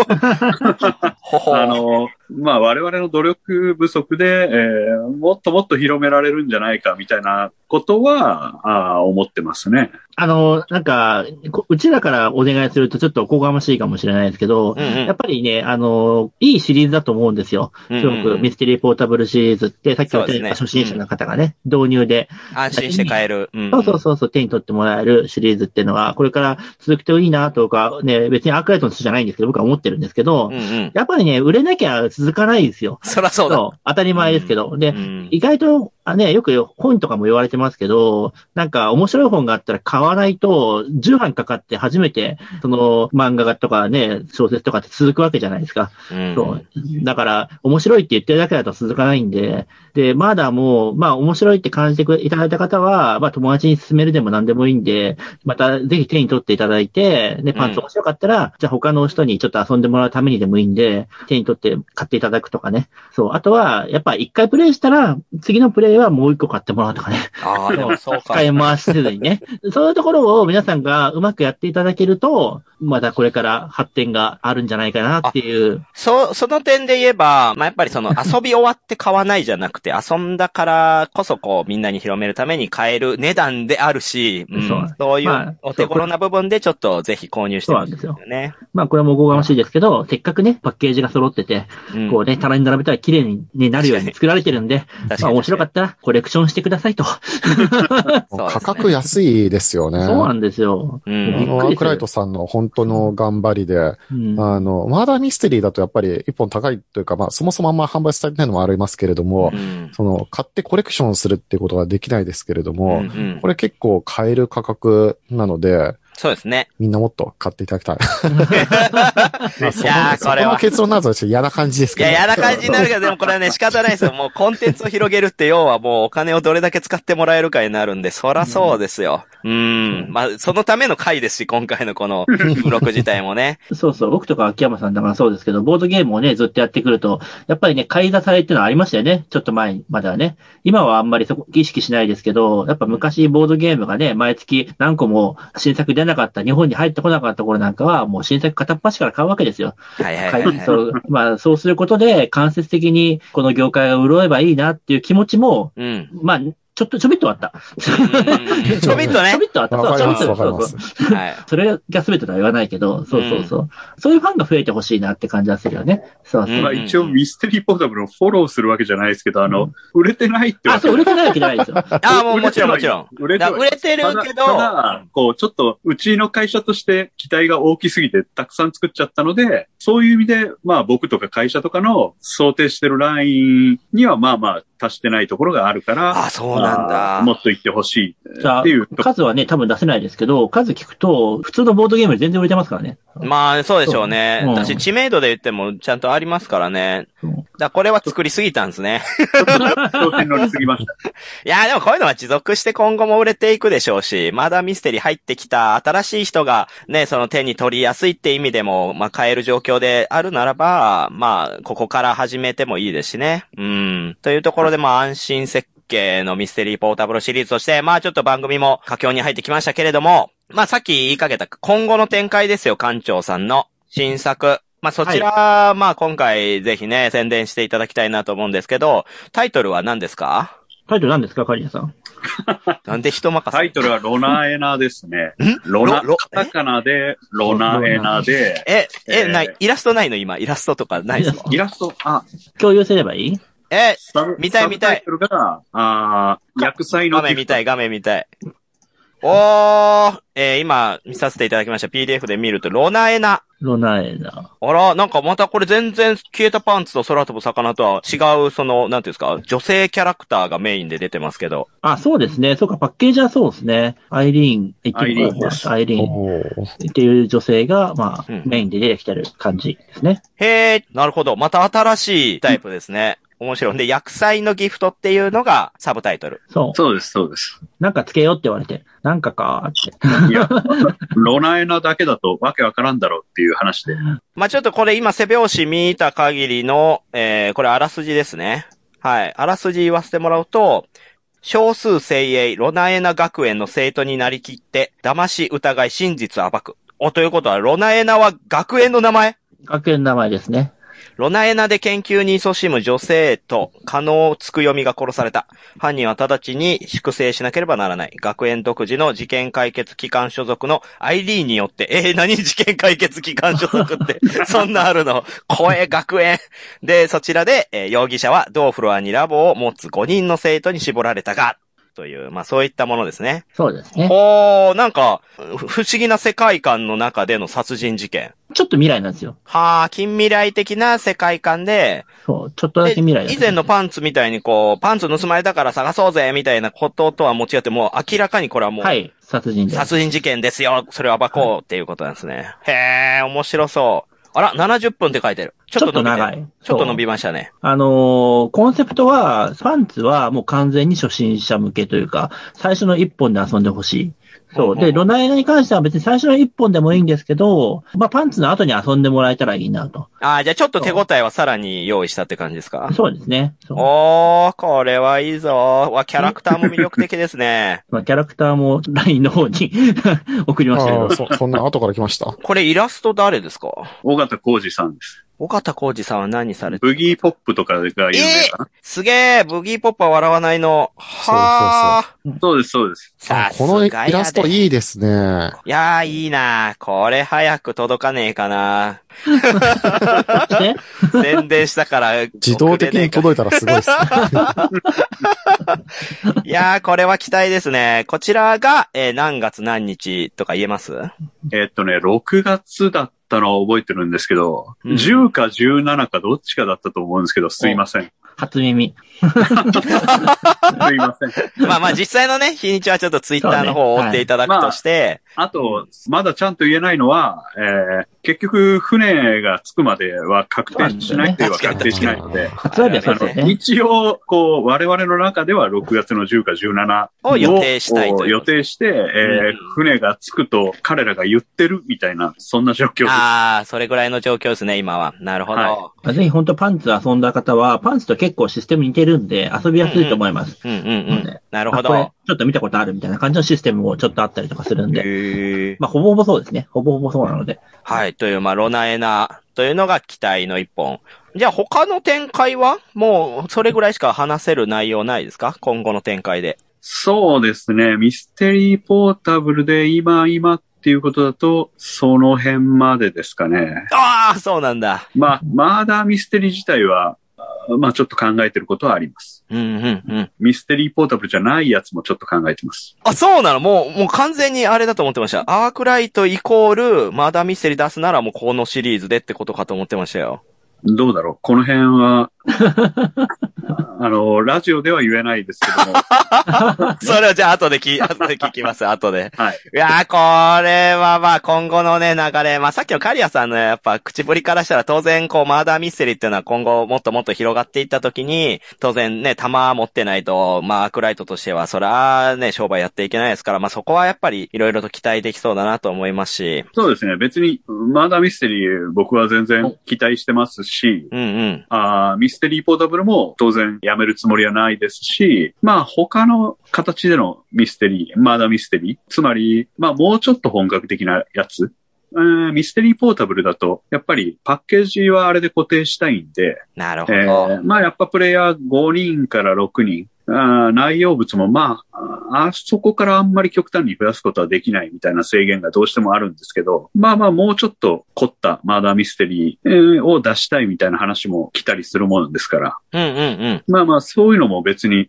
も、まあ、我々の努力不足で、もっともっと広められるんじゃないかみたいなことは、思ってますね。 なんか、うちらからお願いするとちょっとおこがましいかもしれないですけど、やっぱりね、いいシリーズだと思うんですよ。すごくミステリーポータブルシリーズって、さっき言ったように初心者の方がね、導入で。 安心して買える。 そう、手に取ってもらえるシリーズっていうのは、これから続くといいなとか、ね、別にアークライトの人じゃないんですけど、僕は思ってるんですけど、やっぱりね、売れなきゃ続かないですよ。 そらそうだ。 当たり前ですけど。で、意外と、ね、よく本とかも言われてますけど、なんか面白い本があったら買わないと、10版かかって初めて、その漫画とかね、小説とかって続くわけじゃないですか。そう。だから、面白いって言ってるだけだと続かないんで、で、まだもう、まあ面白いって感じていただいた方は、まあ友達に勧めるでも何でもいいんで、またぜひ手に取っていただいて、で、パンツ面白かったら、じゃあ他の人にちょっと遊んでもらうためにでもいいんで、手に取って買っていただくとかね。そう。あとは、やっぱ一回プレイしたら、次のプレイはもう一個買ってもらうとかね。 ああ、でもそうか。 使い回しせずにね。そういうところを皆さんがうまくやっていただけると、またこれから発展があるんじゃないかなっていう。 その点で言えば、まあ、やっぱりその遊び終わって買わないじゃなくて、遊んだからこそこうみんなに広めるために買える値段であるし、そういうお手頃な部分でちょっとぜひ購入してほしいですよね。 まあこれもおこがましいですけど、せっかくね、パッケージが揃ってて、こうね、棚に並べたら綺麗になるように作られてるんで、まあ面白かったらコレクションしてくださいと。 価格安いですよね。 そうなんですよ。 アークライトさんの本当の頑張りで、マーダーミステリーだとやっぱり一本高いというか、まあそもそもあんま販売されてないのもありますけれども、買ってコレクションするっていうことができないですけれども、これ結構買える価格なので、 そうですね。 みんなもっと買っていただきたい。 いやこれは結論などちょっと嫌な感じですけど。 いや、嫌な感じになるけど、でもこれはね、仕方ないですよ。もうコンテンツを広げるって要はもうお金をどれだけ使ってもらえるかになるんで、そらそうですよ。まあ、そのための回ですし、今回のこの収録自体もね。 そう、僕とか秋山さんだからそうですけど、ボードゲームをね、ずっとやってくると、やっぱりね、買い出されっていうのはありましたよね。ちょっと前まではね。今はあんまりそこ意識しないですけど、やっぱ昔ボードゲームがね、毎月何個も新作出なかった、日本に入ってこなかった頃なんかは、もう新作片っ端から買うわけですよ。まあ、そうすることで、間接的にこの業界が潤えばいいなっていう気持ちも、まあ、ちょびっとあった。 ちょびっとね。 ちょびっとあった。 わかります。 それが全てとは言わないけど、そう。そういうファンが増えてほしいなって感じはするよね。 まあ一応ミステリーポータブルをフォローするわけじゃないですけど、売れてないってわけ。 そう、売れてないわけじゃないですよ。 もうもちろん。売れてるけど、 ただ、こう、ちょっと、うちの会社として期待が大きすぎてたくさん作っちゃったので、そういう意味で、まあ僕とか会社とかの想定してるラインにはまあ達してないところがあるから、 そうなんだ。 もっと言ってほしいっていう。 数はね、多分出せないですけど、数聞くと、普通のボードゲームで全然売れてますからね。 まあ、そうでしょうね。私、知名度で言ってもちゃんとありますからね。これは作りすぎたんですね。 調子に乗りすぎました。 いや、でもこういうのは持続して今後も売れていくでしょうし、まだミステリー入ってきた新しい人がね、その手に取りやすいって意味でも、まあ買える状況であるならば、まあ、ここから始めてもいいですしね。というところで、まあ安心設計のミステリーポータブルシリーズとして、まあちょっと番組も佳境に入ってきましたけれども、まあさっき言いかけた今後の展開ですよ、館長さんの新作。まあそちら、まあ今回ぜひね、宣伝していただきたいなと思うんですけど、タイトルは何ですか？ タイトル何ですか、カリアさん。 なんで人任せ？ タイトルはロナエナですね。カタカナでロナエナで。 イラストないの今、イラストとかないですか？ イラスト、 共有すればいい？ 見たい。 サブタイトルが、薬剤の画面見たい。今見させていただきました PDF で見ると、ロナエナロナエナ。 あら、なんかまたこれ全然消えたパンツと空飛ぶ魚とは違う、なんていうんですか、女性キャラクターがメインで出てますけど。 あ、そうですね。そうか、パッケージはそうですね。アイリーン、 アイリーンです。 アイリーンっていう女性が、まあ、メインで出てきてる感じですね。 へー、なるほど。また新しいタイプですね。面白い。で、薬剤のギフトっていうのがサブタイトル。 そうです、そうです。 なんかつけようって言われて、なんかかーって。 いや、ロナエナだけだとわけわからんだろうっていう話で。 まあちょっとこれ今背表紙見た限りの、これあらすじですね。はい。あらすじ言わせてもらうと、少数精鋭ロナエナ学園の生徒になりきって、騙し疑い真実暴く。ということは、ロナエナは学園の名前？ 学園の名前ですね。 ロナエナで研究に勤しむ女性と、加納つくよみが殺された。犯人は直ちに粛清しなければならない。学園独自の事件解決機関所属のアイリーンによって、何事件解決機関所属って、そんなあるの。声学園。で、そちらで、容疑者は同フロアにラボを持つ5人の生徒に絞られたが、という、まあそういったものですね。 そうですね。 なんか、不思議な世界観の中での殺人事件。 ちょっと未来なんですよ。 はあ、近未来的な世界観で、 そう、ちょっとだけ未来以前のパンツみたいにこう、パンツ盗まれたから探そうぜ、みたいなこととは持ち合って、もう明らかにこれはもう、 はい、殺人事件ですよ。それを暴こうっていうことなんですね。へえ、面白そう。あら、70分って書いてる。 ちょっと長い。 ちょっと伸びましたね。 コンセプトは、パンツはもう完全に初心者向けというか、最初の一本で遊んでほしい。そう。で、ロナエナに関しては別に最初の一本でもいいんですけど、まあ、パンツの後に遊んでもらえたらいいなと。 ああ、じゃあちょっと手応えはさらに用意したって感じですか？ そうですね。 これはいいぞ。キャラクターも魅力的ですね。 まあ、キャラクターも LINE の方に送りましたけど。そんな後から来ました。 これイラスト誰ですか？ 尾形浩二さんです。 尾形浩二さんは何されてる？ ブギーポップとかが有名かな。 すげえ、ブギーポップは笑わないの。はあ。そうです、そうです。 このイラストいいですね。 いやー、いいな。これ早く届かねえかな。宣伝したから。 自動的に届いたらすごいです。 いやー、これは期待ですね。こちらが、何月何日とか言えます？ 6月だったのは覚えてるんですけど、10か17かどっちかだったと思うんですけど、すいません。 初耳。 すいません。 まあ実際のね、日にちはちょっとツイッターの方を追っていただくとして、 あと、まだちゃんと言えないのは、結局、船が着くまでは確定しないというは確定しないので、一応、こう、我々の中では6月の10か17 を予定したいという。 予定して、船が着くと彼らが言ってるみたいな、そんな状況です。 ああ、それぐらいの状況ですね、今は。なるほど。はい、 ぜひ本当パンツ遊んだ方は、パンツと結構システム似てるんで、遊びやすいと思います。 なるほど。 これ、ちょっと見たことあるみたいな感じのシステムもちょっとあったりとかするんで。まあ、ほぼほぼそうですね。ほぼほぼそうなので。 はい。という、まあ、ロナエナというのが期待の一本。じゃあ、他の展開はもう、それぐらいしか話せる内容ないですか？今後の展開で。 そうですね。ミステリーポータブルで今っていうことだと、その辺までですかね。 ああ、そうなんだ。 まあ、マーダーミステリー自体は、まあちょっと考えてることはあります。ミステリーポータブルじゃないやつもちょっと考えてます。 あ、そうなの？もう完全にあれだと思ってました。アークライトイコールマーダーミステリー出すならもうこのシリーズでってことかと思ってましたよ。 どうだろう？この辺は、ラジオでは言えないですけども。 それはじゃあ後で聞きます、後で。 はい。 いやー、これはまあ今後のね、流れ、まあさっきのカリアさんのやっぱ口ぶりからしたら当然こうマーダーミステリーっていうのは今後もっともっと広がっていった時に、当然ね、弾持ってないと、まあアークライトとしてはそらね、商売やっていけないですから、まあそこはやっぱりいろいろと期待できそうだなと思いますし。 そうですね。別にマーダーミステリー僕は全然期待してますし、ミステリーポータブルも当然やめるつもりはないですし、まあ他の形でのミステリー、マーダーミステリー、つまり、まあもうちょっと本格的なやつ、ミステリーポータブルだと、やっぱりパッケージはあれで固定したいんで、 なるほど。 まあやっぱプレイヤー5人から6人、内容物もまあ、そこからあんまり極端に増やすことはできないみたいな制限がどうしてもあるんですけど、まあまあもうちょっと凝ったマーダーミステリーを出したいみたいな話も来たりするものですから、まあまあそういうのも別に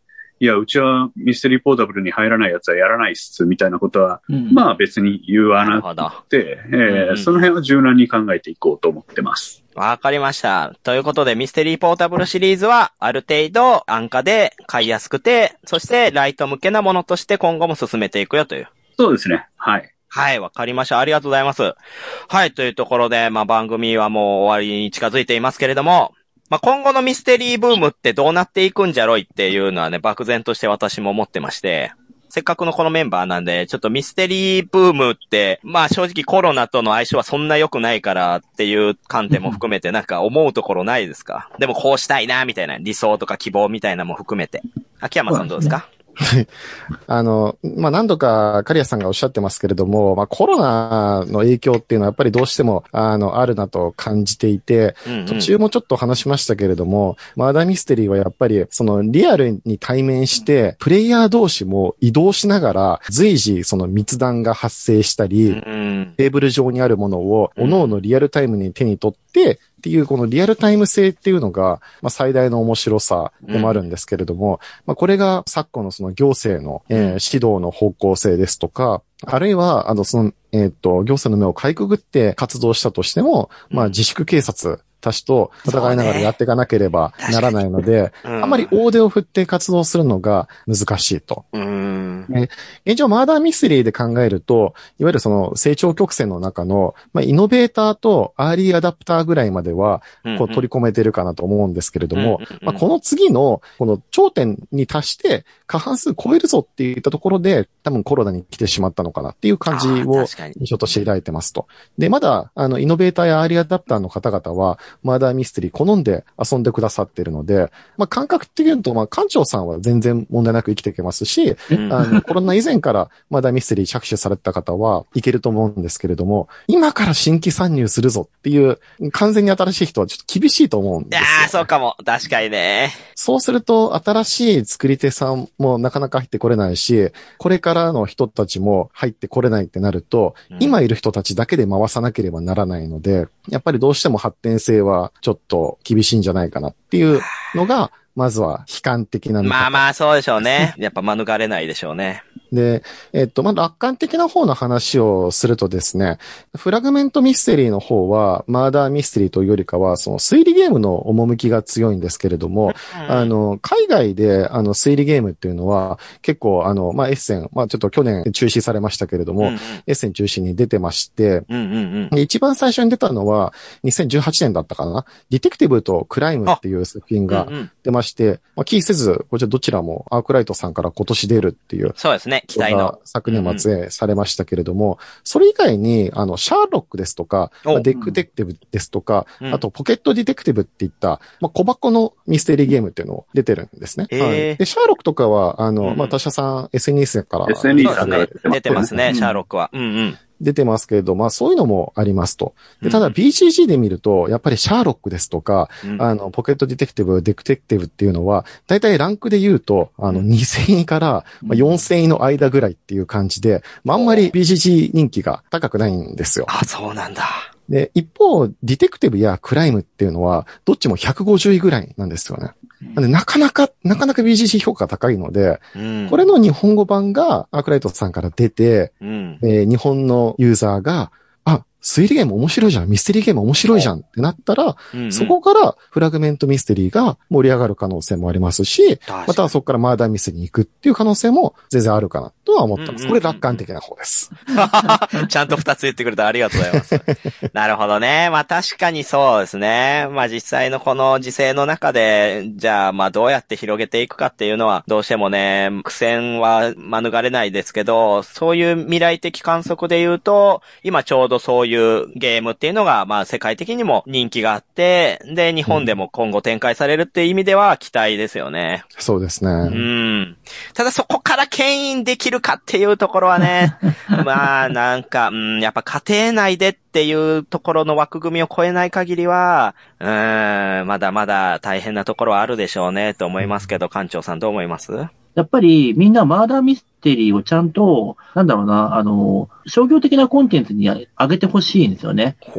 いや、うちはミステリーポータブルに入らないやつはやらないっす、みたいなことは、まあ別に言わなくて、その辺は柔軟に考えていこうと思ってます。 わかりました。ということで、ミステリーポータブルシリーズは、ある程度安価で買いやすくて、そしてライト向けなものとして今後も進めていくよという。 そうですね。はい。 はい、わかりました。ありがとうございます。はい、というところで、まあ番組はもう終わりに近づいていますけれども、まあ今後のミステリーブームってどうなっていくんじゃろいっていうのはね、漠然として私も思ってまして、せっかくのこのメンバーなんで、ちょっとミステリーブームって、まあ正直コロナとの相性はそんな良くないからっていう観点も含めてなんか思うところないですか？でもこうしたいなみたいな理想とか希望みたいなのも含めて。秋山さんどうですか？ まあ、何度かカリアさんがおっしゃってますけれども、まあ、コロナの影響っていうのはやっぱりどうしても、あるなと感じていて、途中もちょっと話しましたけれども、マーダーミステリーはやっぱり、そのリアルに対面して、プレイヤー同士も移動しながら、随時その密談が発生したり、テーブル上にあるものを、各々リアルタイムに手に取って、っていうこのリアルタイム性っていうのが、まあ、最大の面白さでもあるんですけれども、まあ、これが昨今のその行政の、指導の方向性ですとか、あるいは、行政の目をかいくぐって活動したとしても、まあ、自粛警察たちと戦いながらやっていかなければならないので、あんまり大手を振って活動するのが難しいと。現状、マーダーミステリーで考えると、いわゆるその成長曲線の中の、まあ、イノベーターとアーリーアダプターぐらいまでは、こう取り込めてるかなと思うんですけれども、まあ、この次の、この頂点に達して過半数超えるぞっていったところで、多分コロナに来てしまったのかなっていう感じを印象として抱いてますと。で、まだ、イノベーターやアーリーアダプターの方々は、マーダーミステリー好んで遊んでくださっているので、まあ、感覚的に言うと、まあ、館長さんは全然問題なく生きていけますし、コロナ以前からマーダーミステリー着手された方はいけると思うんですけれども、今から新規参入するぞっていう、完全に新しい人はちょっと厳しいと思うんですよ。 いやー、そうかも。確かにね。 そうすると、新しい作り手さんもなかなか入ってこれないし、これからの人たちも入ってこれないってなると、今いる人たちだけで回さなければならないので、やっぱりどうしても発展性はちょっと厳しいんじゃないかなっていうのが、まずは悲観的な見方。 まあまあそうでしょうね。やっぱ免れないでしょうね。 で、まあ、楽観的な方の話をするとですね、フラグメントミステリーの方は、マーダーミステリーというよりかは、その推理ゲームの趣が強いんですけれども、海外で、推理ゲームっていうのは、結構、まあ、エッセン、まあ、ちょっと去年中止されましたけれども、エッセン中心に出てまして、一番最初に出たのは、2018年だったかな、ディテクティブとクライムっていう作品が出まして、まあ、気にせず、こちらどちらもアークライトさんから今年出るっていう。 そうですね。期待の。 昨年末されましたけれども、それ以外に、シャーロックですとか、デクテクティブですとか、あとポケットディテクティブっていった、まあ、小箱のミステリーゲームっていうのを出てるんですね。はい。で、シャーロックとかは、まあ、他社さん、SNS から。 SNS から出てますね、シャーロックは。 出てますけれど、まあそういうのもありますと。で、ただ BGG で見ると、やっぱりシャーロックですとか、ポケットディテクティブ、デクテクティブっていうのは、だいたいランクで言うと、2000位から、4000位の間ぐらいっていう感じで、まああんまり BGG 人気が高くないんですよ。 あ、そうなんだ。 で、一方、ディテクティブやクライムっていうのは、どっちも150位ぐらいなんですよね。なかなか BGG 評価が高いので、これの日本語版がアークライトさんから出て、日本のユーザーが、推理ゲーム面白いじゃん、ミステリーゲーム面白いじゃんってなったら、そこからフラグメントミステリーが盛り上がる可能性もありますし、またはそこからマーダーミステリーに行くっていう可能性も全然あるかなとは思ってます。これ楽観的な方です。 ちゃんと2つ言ってくれてありがとうございます。なるほどね。まあ確かにそうですね。まあ実際のこの時勢の中で、じゃあまあどうやって広げていくかっていうのは、どうしてもね、苦戦は免れないですけど、そういう未来的観測で言うと、今ちょうどそういうゲームっていうのが、まあ世界的にも人気があって、で、日本でも今後展開されるっていう意味では期待ですよね。 そうですね。 ただそこから牽引できるかっていうところはね、まあなんか、やっぱ家庭内でっていうところの枠組みを超えない限りは、まだまだ大変なところはあるでしょうねと思いますけど、館長さんどう思います？ やっぱりみんなマーダーミステリーをちゃんと、なんだろうな、商業的なコンテンツに上げてほしいんですよね。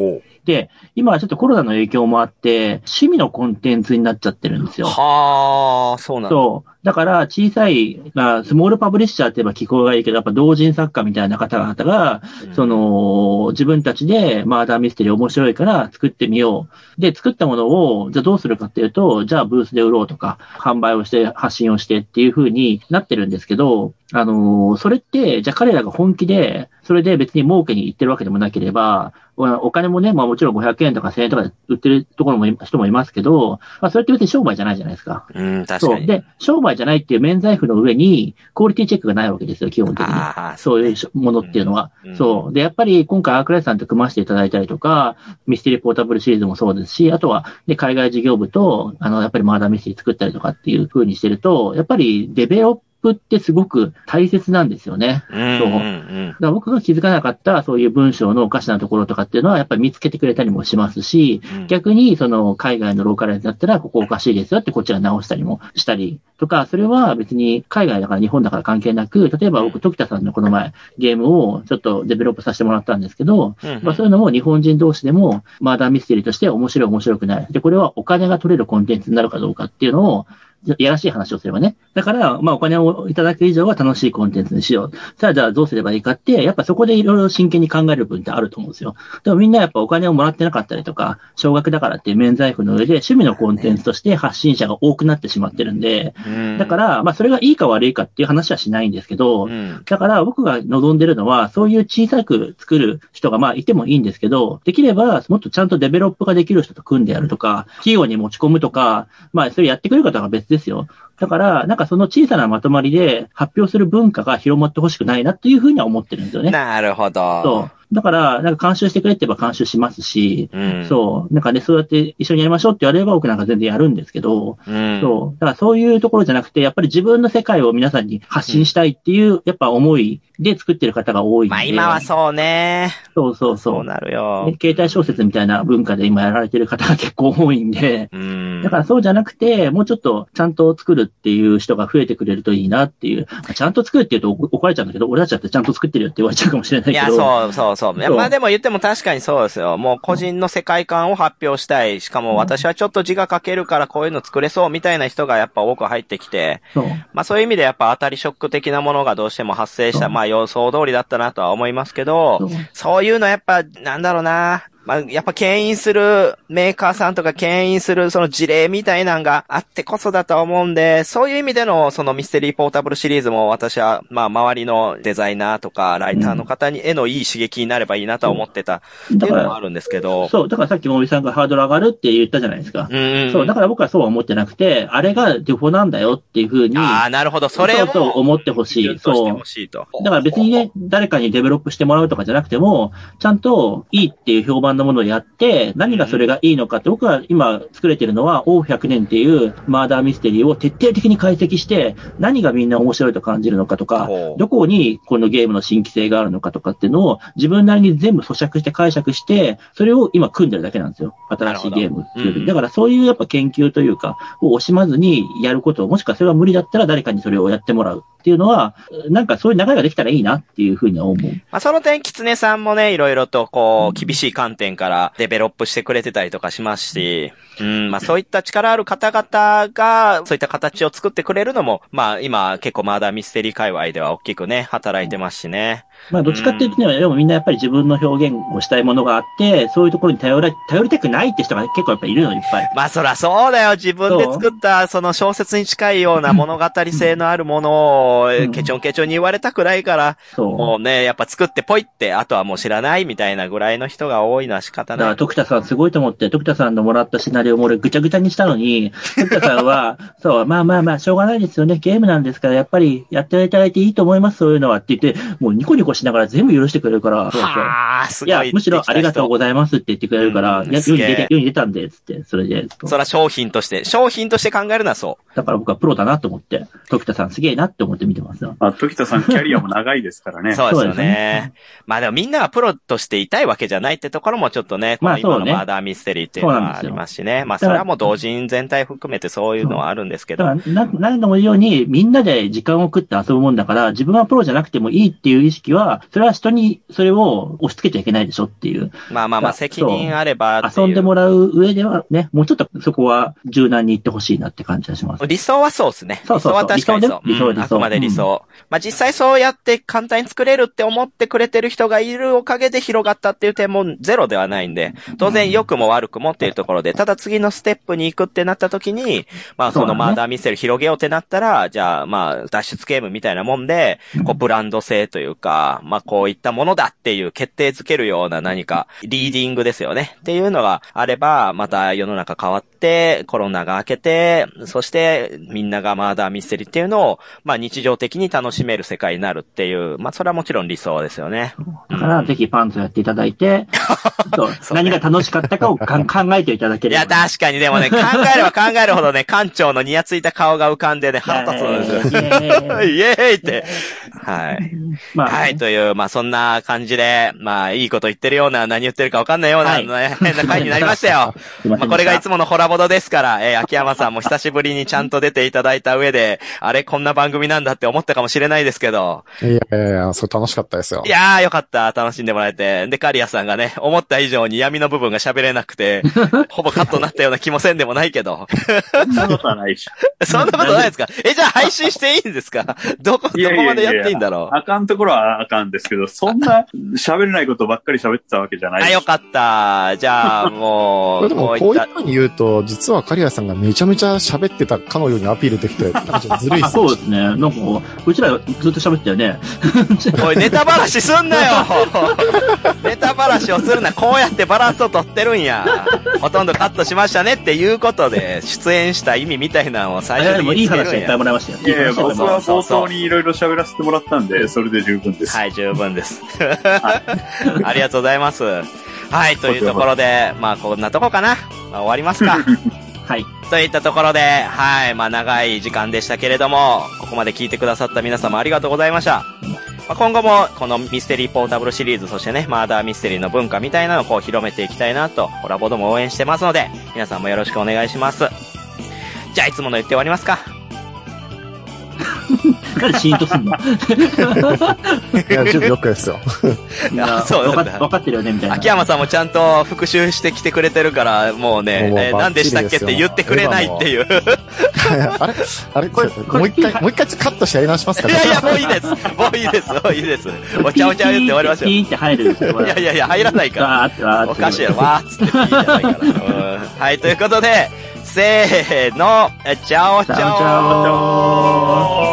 で、今はちょっとコロナの影響もあって、趣味のコンテンツになっちゃってるんですよ。 はあ、そうなんだ。 そう。だから、小さい、スモールパブリッシャーって言えば聞こえがいいけど、やっぱ同人作家みたいな方々が、自分たちでマーダーミステリー面白いから作ってみよう。で、作ったものを、じゃあどうするかっていうと、じゃあブースで売ろうとか、販売をして、発信をしてっていう風になってるんですけど、それって、じゃあ彼らが本気で、それで別に儲けに行ってるわけでもなければ、お金もね、もちろん500円とか1000円とかで売ってるところも人もいますけど、それって別に商売じゃないじゃないですか。 確かに。 そう。で、商売じゃないっていう免罪符の上に、クオリティチェックがないわけですよ、基本的に。そういうものっていうのは。そう。で、やっぱり今回アークライトさんと組ませていただいたりとか、ミステリーポータブルシリーズもそうですし、あとは、で、海外事業部と、やっぱりマーダーミステリー作ったりとかっていう風にしてると、やっぱりデベロップってすごく大切なんですよね。そう。だから僕が気づかなかったそういう文章のおかしなところとかっていうのはやっぱり見つけてくれたりもしますし、逆にその海外のローカライズだったらここおかしいですよってこっちが直したりもしたりとか、それは別に海外だから日本だから関係なく、例えば僕、時田さんのこの前ゲームをちょっとデベロップさせてもらったんですけど、そういうのも日本人同士でもマーダーミステリーとして面白くない。で、これはお金が取れるコンテンツになるかどうかっていうのを、やらしい話をすればね。だから、お金をいただく以上は楽しいコンテンツにしよう。さあ、じゃあどうすればいいかって、やっぱそこでいろいろ真剣に考える部分ってあると思うんですよ。でもみんなやっぱお金をもらってなかったりとか、少額だからっていう免罪符の上で趣味のコンテンツとして発信者が多くなってしまってるんで、だから、それがいいか悪いかっていう話はしないんですけど、だから僕が望んでるのは、そういう小さく作る人がいてもいいんですけど、できればもっとちゃんとデベロップができる人と組んでやるとか、企業に持ち込むとか、それやってくれる方が別ですよ。だから、なんかその小さなまとまりで発表する文化が広まってほしくないなっていうふうには思ってるんですよね。 なるほど。 そう。だから、なんか監修してくれって言えば監修しますし、そう。なんかね、そうやって一緒にやりましょうって言われれば僕なんか全然やるんですけど、そう。だからそういうところじゃなくて、やっぱり自分の世界を皆さんに発信したいっていう、やっぱ思いで作ってる方が多いんで。 今はそうね。 そうなるよ。 携帯小説みたいな文化で今やられてる方が結構多いんで、だからそうじゃなくて、もうちょっとちゃんと作るっていう人が増えてくれるといいなっていう。ちゃんと作るって言うと怒られちゃうんだけど、俺たちだってちゃんと作ってるよって言われちゃうかもしれないけど。 いや、そう。でも言っても確かにそうですよ。もう個人の世界観を発表したい。しかも私はちょっと字が書けるからこういうの作れそうみたいな人がやっぱ多く入ってきて。そういう意味でやっぱ当たりショック的なものがどうしても発生した。予想通りだったなとは思いますけど、そういうのやっぱ、なんだろうな。やっぱ牽引するメーカーさんとか牽引するその事例みたいなのがあってこそだと思うんで、そういう意味でのそのミステリーポータブルシリーズも私は周りのデザイナーとかライターの方へのいい刺激になればいいなとは思ってたっていうのもあるんですけど。 そう、だからさっき森さんがハードル上がるって言ったじゃないですか。そう、だから僕はそうは思ってなくて、あれがデフォなんだよっていうふうに。 なるほど。それをそう思ってほしい。 そう。 だから別にね、誰かにデベロップしてもらうとかじゃなくても、ちゃんといいっていう評判のものをやって、何がそれがいいのかって、僕は今作れてるのは、O100 年っていうマーダーミステリーを徹底的に解析して、何がみんな面白いと感じるのかとか、どこにこのゲームの新規性があるのかとかっていうのを、自分なりに全部咀嚼して解釈して、それを今組んでるだけなんですよ。新しいゲーム。だからそういうやっぱ研究というか、を惜しまずにやることを、もしくはそれが無理だったら誰かにそれをやってもらうっていうのは、なんかそういう流れができたらいいなっていうふうには思う。 その点、キツネさんもね、いろいろと厳しい観点からデベロップしてくれてたりとかしますし、そういった力ある方々が、そういった形を作ってくれるのも、今結構マーダーミステリー界隈では大きくね、働いてますしね。 どっちかっていうとね、でもみんなやっぱり自分の表現をしたいものがあって、そういうところに頼りたくないって人が結構やっぱりいるのいっぱい。 そらそうだよ。自分で作ったその小説に近いような物語性のあるものをケチョンケチョンに言われたくないから、もうね、やっぱ作ってポイって、あとはもう知らないみたいなぐらいの人が多いのは仕方ない。 だから時田さんすごいと思って、時田さんのもらったシナリオも俺ぐちゃぐちゃにしたのに、時田さんは、そう、しょうがないですよね。ゲームなんですから、やっぱりやっていただいていいと思います、そういうのはって言って、もうニコニコしながら全部許してくれるから、 すごい。 いや、むしろありがとうございますって言ってくれるから、世に出たんで、つって、それで。 そら商品として考えるのはそう。 だから僕はプロだなと思って、時田さんすげえなって思ってって見てますよ。 時田さんキャリアも長いですからね。 そうですよね。まあでもみんながプロとしていたいわけじゃないってところもちょっとね、この今のマーダーミステリーっていうのはありますしね。まあそれはもう同人全体含めてそういうのはあるんですけど。 何度も言うように、みんなで時間を食って遊ぶもんだから、自分はプロじゃなくてもいいっていう意識は、それは人にそれを押し付けちゃいけないでしょっていう。 まあ、責任あれば遊んでもらう上ではね、もうちょっとそこは柔軟に言ってほしいなって感じがします。 理想はそうですね。理想は確かにそう。理想。あくまで理想。まあ実際そうやって簡単に作れるって思ってくれてる人がいるおかげで広がったっていう点もゼロではないんで、当然良くも悪くもっていうところで、ただ次のステップに行くってなった時に、まあそのマーダーミステリー広げようってなったら、じゃあまあ脱出ゲームみたいなもんで、こうブランド性というか、まあこういったものだっていう決定づけるような何か、リーディングですよね。っていうのがあれば、また世の中変わって、コロナが明けて、そしてみんながマーダーミステリーっていうのを、まあ日常的に楽しめる世界になるっていう、まあそれはもちろん理想ですよね。 だからぜひパンツやっていただいて、何が楽しかったかを考えていただければ。 いや確かにでもね、考えれば考えるほどね、館長のニヤついた顔が浮かんでね、腹立つんですよ。イエーイって。はい。まあ、はい、という、まあそんな感じで、まあいいこと言ってるような、何言ってるか分かんないような、変な回になりましたよ。まあこれがいつものホラボドですから、秋山さんも久しぶりにちゃんと出ていただいた上で、あれこんな番組なんだって思ったかもしれないですけど。 いや、それ楽しかったですよ。 いやーよかった。楽しんでもらえて。で、カリアさんがね、思った以上に闇の部分が喋れなくて、ほぼカットになったような気もせんでもないけど。 そんなことはないし。 そんなことないですか？じゃあ配信していいんですか？どこまでやっていいんだろう？ あかんところはあかんですけど、そんな喋れないことばっかり喋ってたわけじゃない。 よかった。じゃあもう。 これでもこういうふうに言うと、実はカリアさんがめちゃめちゃ喋ってたかのようにアピールできて、なんかちょっとずるいっすね。 そうですね。なんか、うちらずっと喋ってたよね。 おい、ネタばらしすんなよネタばらしをするな。こうやってバランスを取ってるんや。ほとんどカットしましたねっていうことで、出演した意味みたいなのを最初にいい話がいっぱいもらいましたよ。 いや、僕は冒頭にいろいろ喋らせてもらったんで、それで十分です。 はい、十分です。ありがとうございます。はい、というところで、まあこんなとこかな。まあ、終わりますか。 はい。 といったところで、はい、まあ長い時間でしたけれども、ここまで聞いてくださった皆様ありがとうございました。まあ、今後もこのミステリーポータブルシリーズ、そしてね、マーダーミステリーの文化みたいなのをこう広めていきたいなと、コラボども応援してますので、皆さんもよろしくお願いします。じゃあいつもの言って終わりますか。 なんでシーンとすんの？ いや、準備よくですよ。 そうなんだ。 分かってるよね、みたいな。 秋山さんもちゃんと復習してきてくれてるから、もうね、何でしたっけって言ってくれないっていう。 あれこれ、もう一回カットしてやり直しますか？ いや、もういいです。おちゃおちゃ言って終わりましょう。 ピーって入るんですよ。 いや、入らないから。おかしいやろ、わーっつってピーじゃないから。はい、ということで、せーの、チャオチャオ。